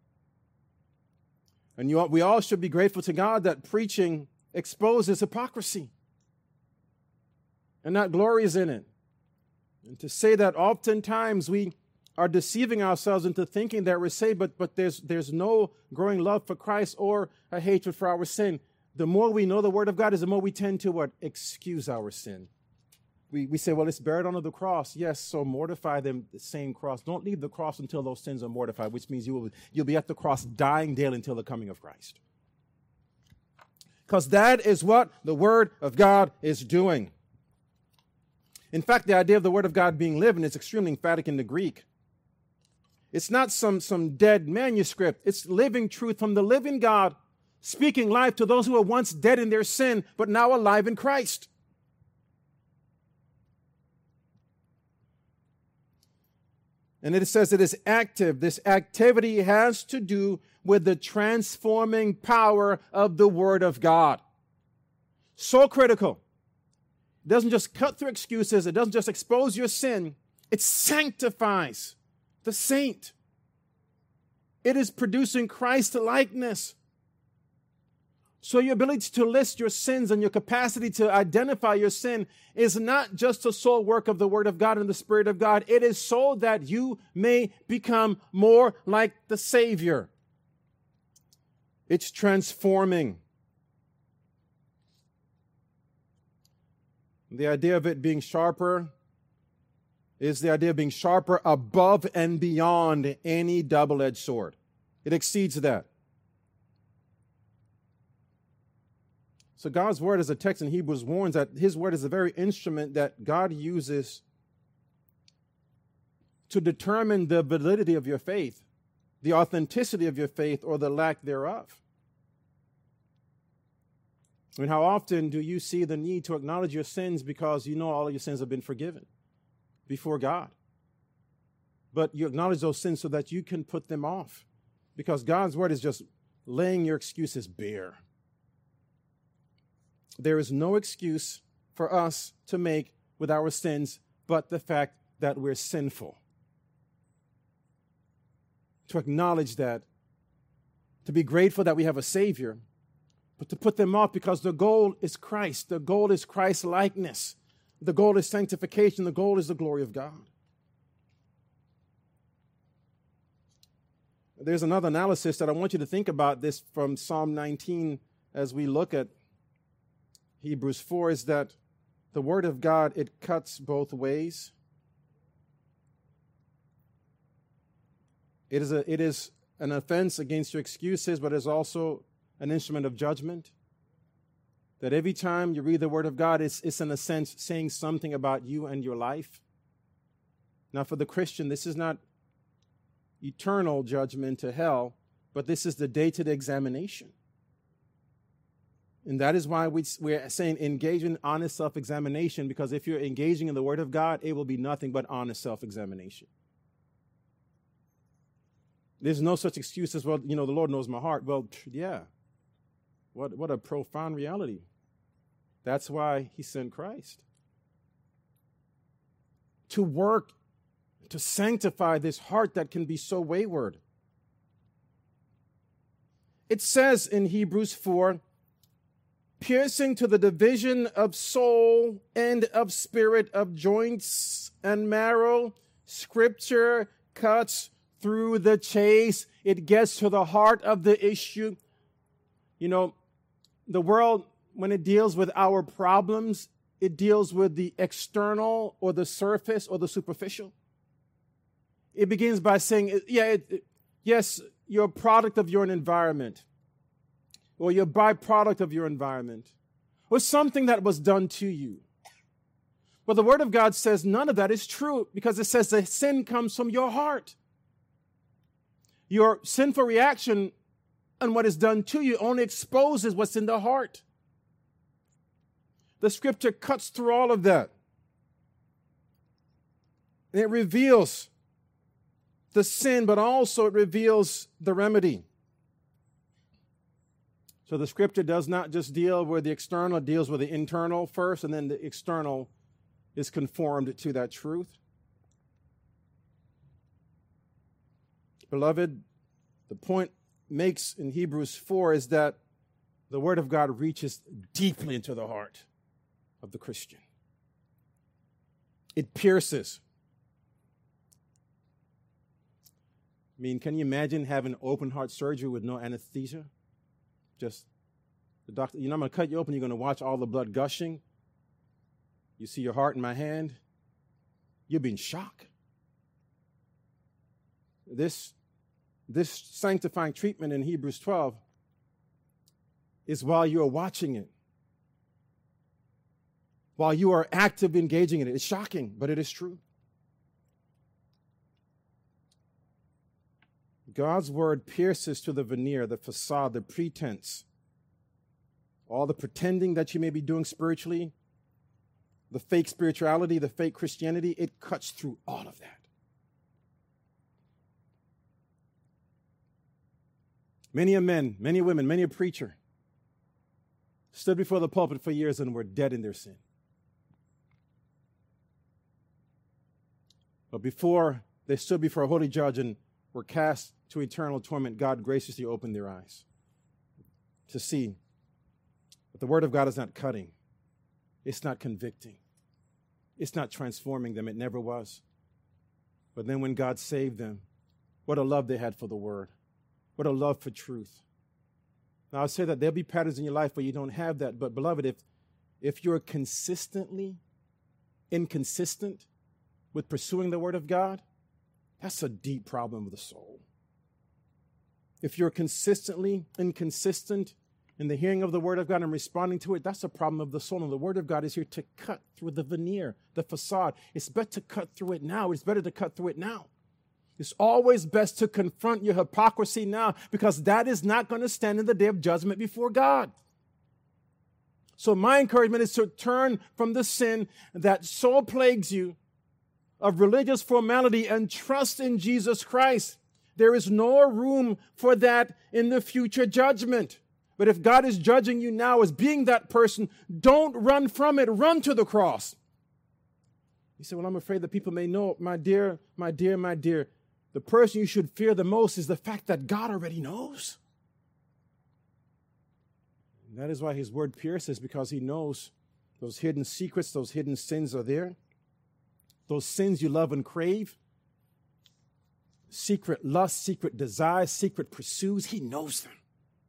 And you, we all should be grateful to God that preaching exposes hypocrisy and not glories in it. And to say that oftentimes we are deceiving ourselves into thinking that we're saved, but, but there's, there's no growing love for Christ or a hatred for our sin. The more we know the Word of God is, the more we tend to what? Excuse our sin. We, we say, well, it's buried under the cross. Yes, so mortify them the same cross. Don't leave the cross until those sins are mortified, which means you will, you'll be at the cross dying daily until the coming of Christ. Because that is what the Word of God is doing. In fact, the idea of the Word of God being living is extremely emphatic in the Greek. It's not some, some dead manuscript. It's living truth from the living God, speaking life to those who were once dead in their sin, but now alive in Christ. And it says it is active. This activity has to do with the transforming power of the Word of God. So critical. It doesn't just cut through excuses. It doesn't just expose your sin. It sanctifies the saint. It is producing Christ-likeness. So your ability to list your sins and your capacity to identify your sin is not just a sole work of the Word of God and the Spirit of God. It is so that you may become more like the Savior. It's transforming. The idea of it being sharper is the idea of being sharper above and beyond any double-edged sword. It exceeds that. So God's Word, as a text in Hebrews warns, that His Word is the very instrument that God uses to determine the validity of your faith, the authenticity of your faith, or the lack thereof. I mean, how often do you see the need to acknowledge your sins because you know all of your sins have been forgiven before God? But you acknowledge those sins so that you can put them off, because God's Word is just laying your excuses bare. There is no excuse for us to make with our sins but the fact that we're sinful. To acknowledge that, to be grateful that we have a Savior, but to put them off because the goal is Christ. The goal is Christ-likeness. The goal is sanctification. The goal is the glory of God. There's another analysis that I want you to think about this from Psalm nineteen as we look at Hebrews four, is that the Word of God, it cuts both ways. It is, a, it is an offense against your excuses, but it's also an instrument of judgment. That every time you read the Word of God, it's, it's in a sense saying something about you and your life. Now, for the Christian, this is not eternal judgment to hell, but this is the day-to-day examination. And that is why we, we're saying engage in honest self-examination, because if you're engaging in the Word of God, it will be nothing but honest self-examination. There's no such excuse as, well, you know, the Lord knows my heart. Well, yeah. What, what a profound reality. That's why he sent Christ. To work, to sanctify this heart that can be so wayward. It says in Hebrews four, piercing to the division of soul and of spirit, of joints and marrow, Scripture cuts through the chase. It gets to the heart of the issue. You know, the world, when it deals with our problems, it deals with the external or the surface or the superficial. It begins by saying, yeah, it, it, yes, you're a product of your environment, or you're a byproduct of your environment, or something that was done to you. But the Word of God says none of that is true, because it says that sin comes from your heart. Your sinful reaction and what is done to you only exposes what's in the heart. The Scripture cuts through all of that. And it reveals the sin, but also it reveals the remedy. So the Scripture does not just deal with the external, it deals with the internal first, and then the external is conformed to that truth. Beloved, the point makes in Hebrews four is that the Word of God reaches deeply into the heart of the Christian. It pierces. I mean, can you imagine having open heart surgery with no anesthesia? Just the doctor, you know, I'm going to cut you open. You're going to watch all the blood gushing. You see your heart in my hand. You'll be in shock. This, this sanctifying treatment in Hebrews twelve is while you are watching it, while you are actively engaging in it. It's shocking, but it is true. God's word pierces to the veneer, the facade, the pretense, all the pretending that you may be doing spiritually, the fake spirituality, the fake Christianity. It cuts through all of that. Many a man, many a women, many a preacher stood before the pulpit for years and were dead in their sin. But before they stood before a holy judge and were cast to eternal torment, God graciously opened their eyes to see that the Word of God is not cutting. It's not convicting. It's not transforming them. It never was. But then when God saved them, what a love they had for the Word. What a love for truth. Now, I'll say that there'll be patterns in your life where you don't have that. But, beloved, if, if you're consistently inconsistent with pursuing the Word of God, that's a deep problem of the soul. If you're consistently inconsistent in the hearing of the Word of God and responding to it, that's a problem of the soul. And the Word of God is here to cut through the veneer, the facade. It's better to cut through it now. It's better to cut through it now. It's always best to confront your hypocrisy now, because that is not going to stand in the day of judgment before God. So my encouragement is to turn from the sin that so plagues you of religious formality and trust in Jesus Christ. There is no room for that in the future judgment. But if God is judging you now as being that person, don't run from it. Run to the cross. You say, well, I'm afraid that people may know. My dear, my dear, my dear, the person you should fear the most is the fact that God already knows. And that is why his word pierces, because he knows those hidden secrets, those hidden sins are there. Those sins you love and crave, secret lust, secret desires, secret pursuits, he knows them.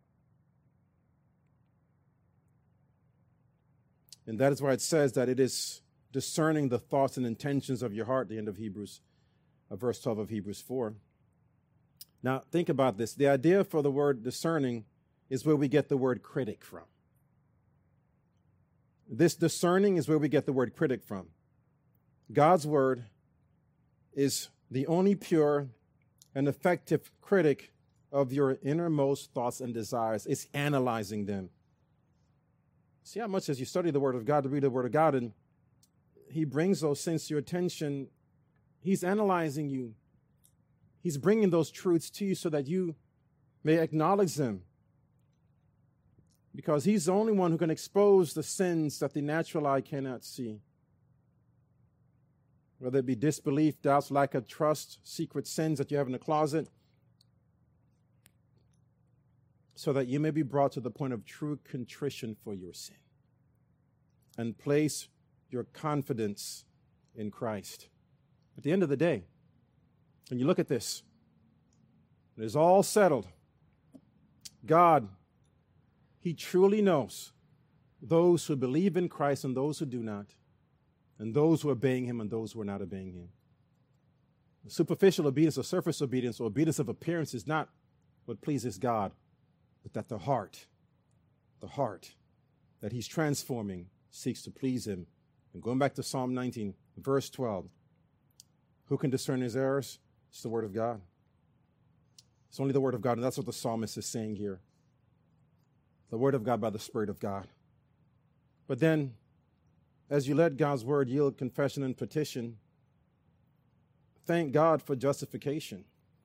And that is why it says that it is discerning the thoughts and intentions of your heart, the end of Hebrews, uh, verse twelve of Hebrews four. Now, think about this. The idea for the word discerning is where we get the word critic from. This discerning is where we get the word critic from. God's word is the only pure and effective critic of your innermost thoughts and desires. It's analyzing them. See how much as you study the Word of God, to read the Word of God, and he brings those sins to your attention. He's analyzing you. He's bringing those truths to you so that you may acknowledge them. Because he's the only one who can expose the sins that the natural eye cannot see. Whether it be disbelief, doubts, lack of trust, secret sins that you have in the closet, so that you may be brought to the point of true contrition for your sin and place your confidence in Christ. At the end of the day, when you look at this, it is all settled. God, he truly knows those who believe in Christ and those who do not, and those who are obeying him and those who are not obeying him. Superficial obedience or surface obedience or obedience of appearance is not what pleases God, but that the heart, the heart that he's transforming seeks to please him. And going back to Psalm nineteen, verse twelve, who can discern his errors? It's the Word of God. It's only the Word of God, and that's what the psalmist is saying here. The Word of God by the Spirit of God. But then, as you let God's Word yield confession and petition, thank God for justification.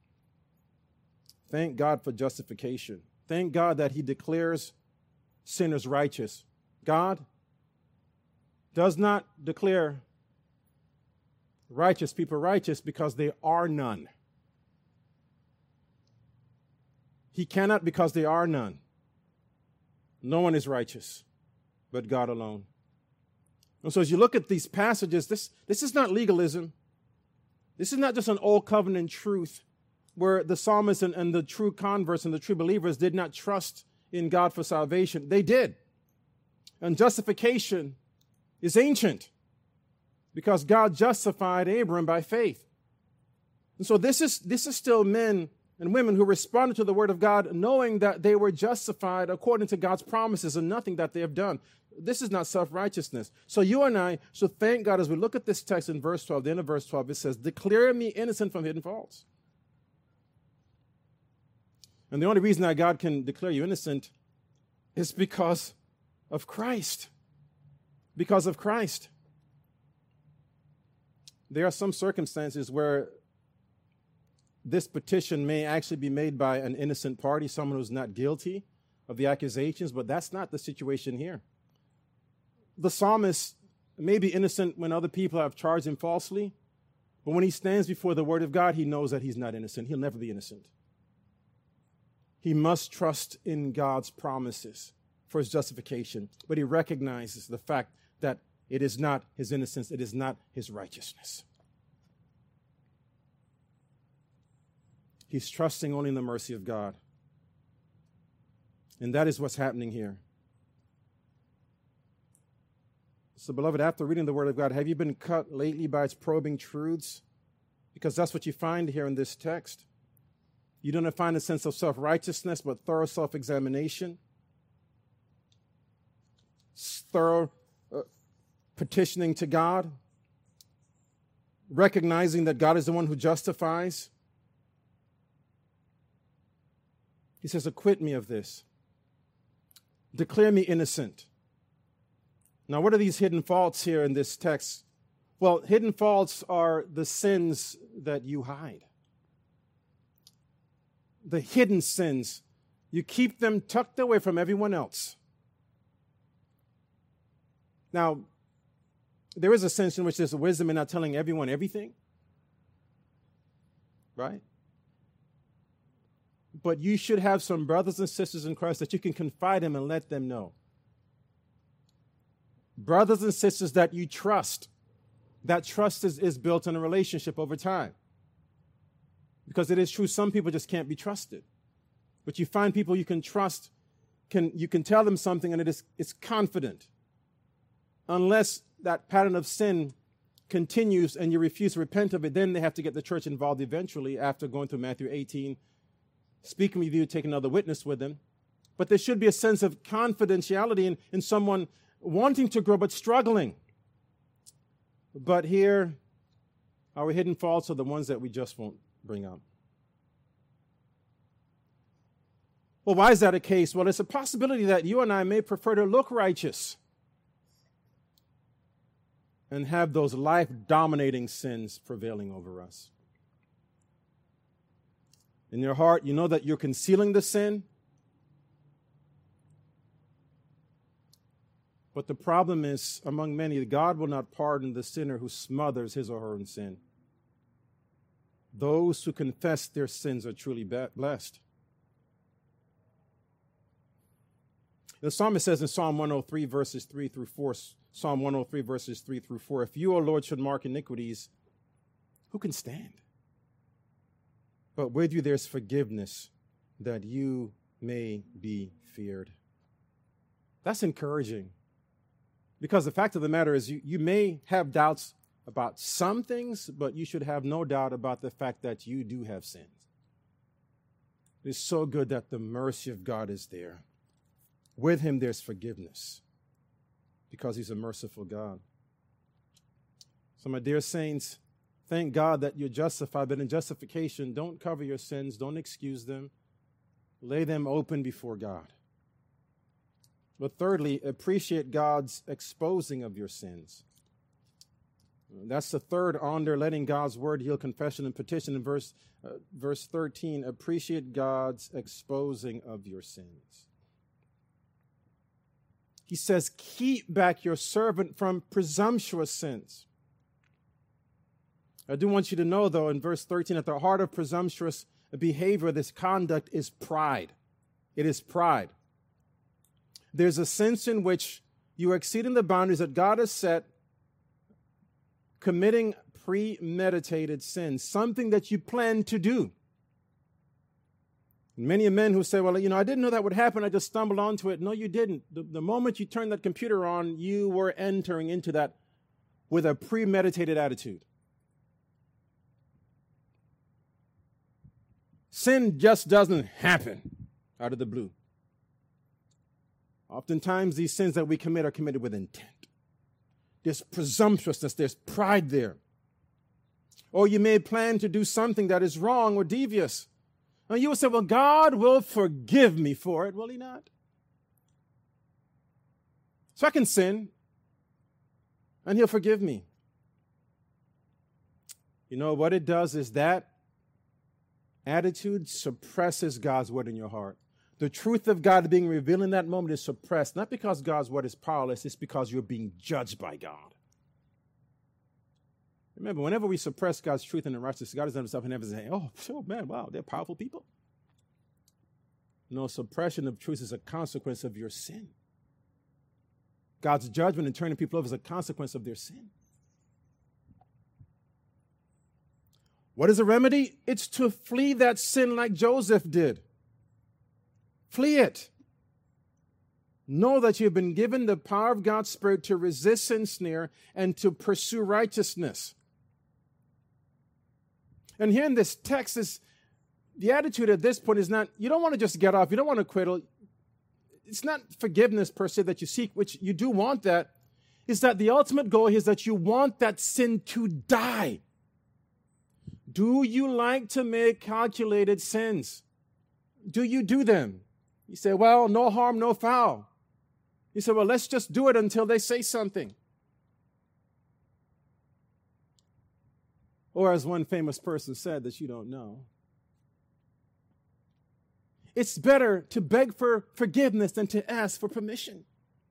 Thank God for justification. Thank God that he declares sinners righteous. God does not declare righteous people righteous because they are none. He cannot because they are none. No one is righteous but God alone. And so as you look at these passages, this, this is not legalism. This is not just an old covenant truth where the psalmist and, and the true converts and the true believers did not trust in God for salvation. They did. And justification is ancient because God justified Abram by faith. And so this is, this is still men and women who responded to the Word of God knowing that they were justified according to God's promises and nothing that they have done. This is not self-righteousness. So you and I should thank God as we look at this text in verse twelve, the end of verse twelve, it says, declare me innocent from hidden faults. And the only reason that God can declare you innocent is because of Christ. Because of Christ. There are some circumstances where this petition may actually be made by an innocent party, someone who's not guilty of the accusations, but that's not the situation here. The psalmist may be innocent when other people have charged him falsely, but when he stands before the Word of God, he knows that he's not innocent. He'll never be innocent. He must trust in God's promises for his justification, but he recognizes the fact that it is not his innocence, it is not his righteousness. He's trusting only in the mercy of God. And that is what's happening here. So, beloved, after reading the Word of God, have you been cut lately by its probing truths? Because that's what you find here in this text. You don't find a sense of self-righteousness, but thorough self-examination, thorough uh, petitioning to God, recognizing that God is the one who justifies. He says, acquit me of this. Declare me innocent. Now, what are these hidden faults here in this text? Well, hidden faults are the sins that you hide. The hidden sins. You keep them tucked away from everyone else. Now, there is a sense in which there's a wisdom in not telling everyone everything. Right? But you should have some brothers and sisters in Christ that you can confide in and let them know. Brothers and sisters that you trust. That trust is, is built in a relationship over time. Because it is true, some people just can't be trusted. But you find people you can trust, can you can tell them something and it is it's confident. Unless that pattern of sin continues and you refuse to repent of it, then they have to get the church involved eventually after going through Matthew eighteen, speaking with you, take another witness with them. But there should be a sense of confidentiality in, in someone wanting to grow but struggling. But here, our hidden faults are the ones that we just won't bring up. Well, why is that a case? Well, it's a possibility that you and I may prefer to look righteous and have those life-dominating sins prevailing over us. In your heart, you know that you're concealing the sin. But the problem is, among many, God will not pardon the sinner who smothers his or her own sin. Those who confess their sins are truly blessed. The psalmist says in Psalm one oh three, verses three through four, Psalm one oh three, verses three through four, if you, O Lord, should mark iniquities, who can stand? But with you there's forgiveness, that you may be feared. That's encouraging. Because the fact of the matter is you, you may have doubts about some things, but you should have no doubt about the fact that you do have sins. It's so good that the mercy of God is there. With him there's forgiveness because he's a merciful God. So my dear saints, thank God that you're justified, but in justification, don't cover your sins, don't excuse them. Lay them open before God. But thirdly, appreciate God's exposing of your sins. That's the third under letting God's word heal confession and petition. In verse, uh, verse thirteen, appreciate God's exposing of your sins. He says, keep back your servant from presumptuous sins. I do want you to know, though, in verse thirteen, at the heart of presumptuous behavior, this conduct is pride. It is pride. There's a sense in which you are exceeding the boundaries that God has set, committing premeditated sin, something that you plan to do. Many men who say, well, you know, I didn't know that would happen. I just stumbled onto it. No, you didn't. The, the moment you turned that computer on, you were entering into that with a premeditated attitude. Sin just doesn't happen out of the blue. Oftentimes, these sins that we commit are committed with intent. There's presumptuousness, there's pride there. Or you may plan to do something that is wrong or devious. And you will say, well, God will forgive me for it. Will he not? So I can sin, and he'll forgive me. You know, what it does is that attitude suppresses God's word in your heart. The truth of God being revealed in that moment is suppressed, not because God's word is powerless, it's because you're being judged by God. Remember, whenever we suppress God's truth and righteousness, God doesn't himself and never say, oh, oh, man, wow, they're powerful people. No, suppression of truth is a consequence of your sin. God's judgment and turning people over is a consequence of their sin. What is the remedy? It's to flee that sin like Joseph did. Flee it. Know that you've been given the power of God's Spirit to resist and snare and to pursue righteousness. And here in this text, is the attitude at this point is not, you don't want to just get off, you don't want to quit. It's not forgiveness per se that you seek, which you do want that. Is that the ultimate goal is that you want that sin to die. Do you like to make calculated sins? Do you do them? You say, well, no harm, no foul. You say, well, let's just do it until they say something. Or as one famous person said that you don't know, it's better to beg for forgiveness than to ask for permission.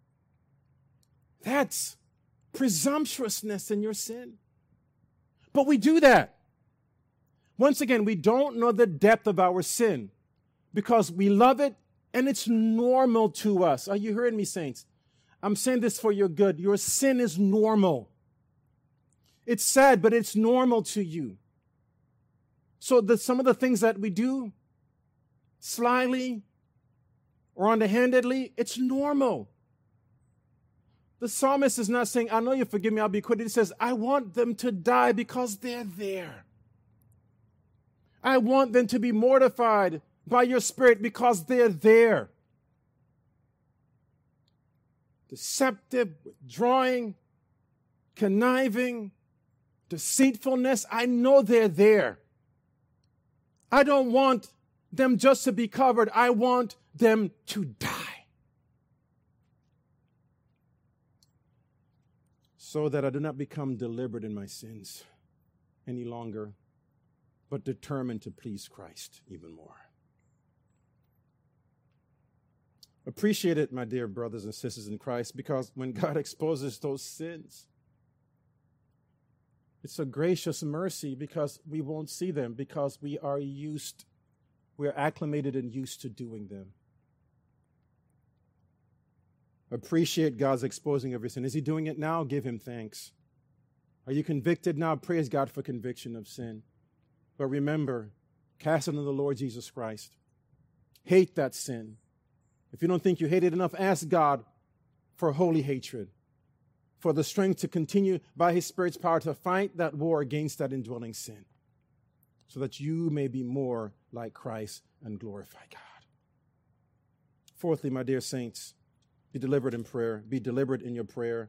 That's presumptuousness in your sin. But we do that. Once again, we don't know the depth of our sin because we love it and it's normal to us. Are you hearing me, saints? I'm saying this for your good. Your sin is normal. It's sad, but it's normal to you. So the, some of the things that we do, slyly or underhandedly, it's normal. The psalmist is not saying, I know you forgive me, I'll be quitted. He says, I want them to die because they're there. I want them to be mortified by your Spirit because they're there. Deceptive, withdrawing, conniving, deceitfulness, I know they're there. I don't want them just to be covered. I want them to die, so that I do not become deliberate in my sins any longer, but determined to please Christ even more. Appreciate it, my dear brothers and sisters in Christ, because when God exposes those sins, it's a gracious mercy, because we won't see them, because we are used, we are acclimated and used to doing them. Appreciate God's exposing of your sin. Is he doing it now? Give him thanks. Are you convicted now? Praise God for conviction of sin. But remember, cast it on the Lord Jesus Christ. Hate that sin. If you don't think you hate it enough, ask God for holy hatred, for the strength to continue by his Spirit's power to fight that war against that indwelling sin, so that you may be more like Christ and glorify God. Fourthly, my dear saints, be deliberate in prayer. Be deliberate in your prayer.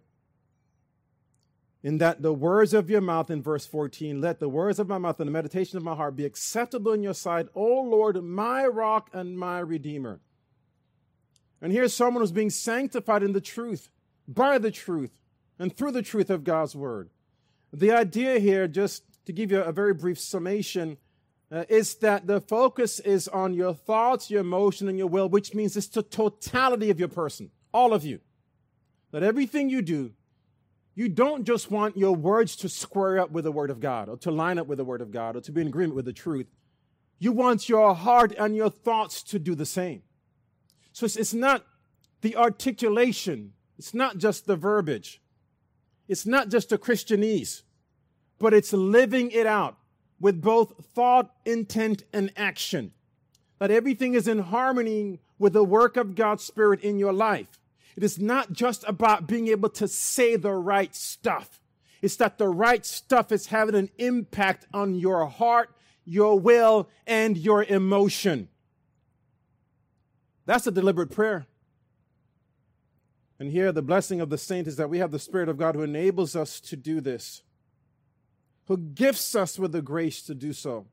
In that the words of your mouth, in verse fourteen, let the words of my mouth and the meditation of my heart be acceptable in your sight, O Lord, my rock and my redeemer. And here's someone who's being sanctified in the truth, by the truth, and through the truth of God's word. The idea here, just to give you a very brief summation, uh, is that the focus is on your thoughts, your emotion, and your will, which means it's the totality of your person, all of you. That everything you do, you don't just want your words to square up with the word of God, or to line up with the word of God, or to be in agreement with the truth. You want your heart and your thoughts to do the same. So it's, it's not the articulation. It's not just the verbiage. It's not just the Christianese, but it's living it out with both thought, intent, and action. That everything is in harmony with the work of God's Spirit in your life. It is not just about being able to say the right stuff. It's that the right stuff is having an impact on your heart, your will, and your emotion. That's a deliberate prayer. And here, the blessing of the saint is that we have the Spirit of God who enables us to do this, who gifts us with the grace to do so.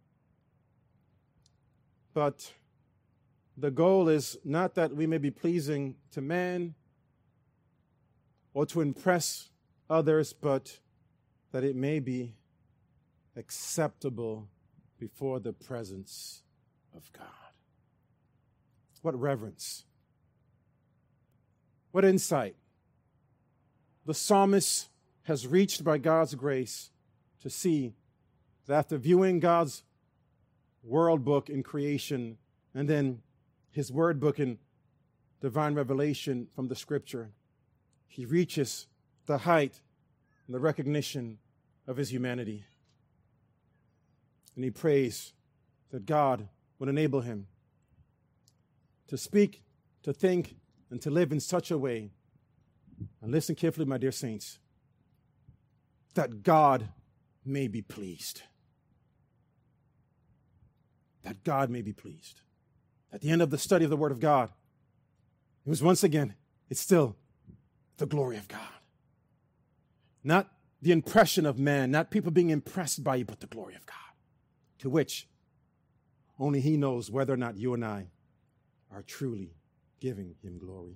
But the goal is not that we may be pleasing to man or to impress others, but that it may be acceptable before the presence of God. What reverence. What insight. The psalmist has reached by God's grace to see that after viewing God's world book in creation and then his word book in divine revelation from the scripture, he reaches the height and the recognition of his humanity. And he prays that God would enable him to speak, to think, and to live in such a way, and listen carefully, my dear saints, that God may be pleased. That God may be pleased. At the end of the study of the Word of God, it was once again, it's still the glory of God. Not the impression of man, not people being impressed by you, but the glory of God, to which only he knows whether or not you and I are truly giving him glory.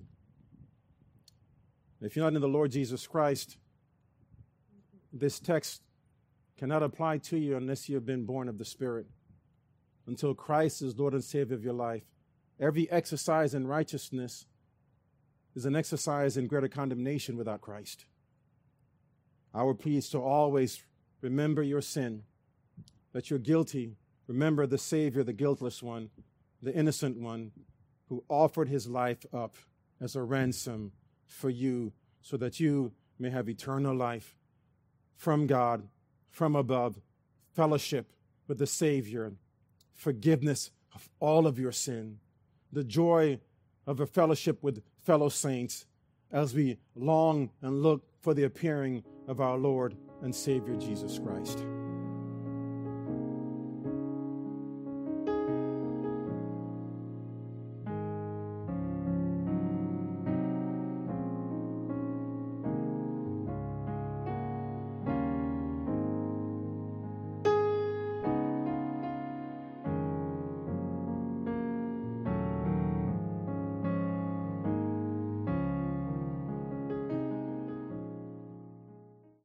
If you're not in the Lord Jesus Christ, this text cannot apply to you unless you have been born of the Spirit. Until Christ is Lord and Savior of your life, every exercise in righteousness is an exercise in greater condemnation without Christ. Our plea is to always remember your sin, that you're guilty. Remember the Savior, the guiltless one, the innocent one, who offered his life up as a ransom for you so that you may have eternal life from God, from above, fellowship with the Savior, forgiveness of all of your sin, the joy of a fellowship with fellow saints as we long and look for the appearing of our Lord and Savior Jesus Christ.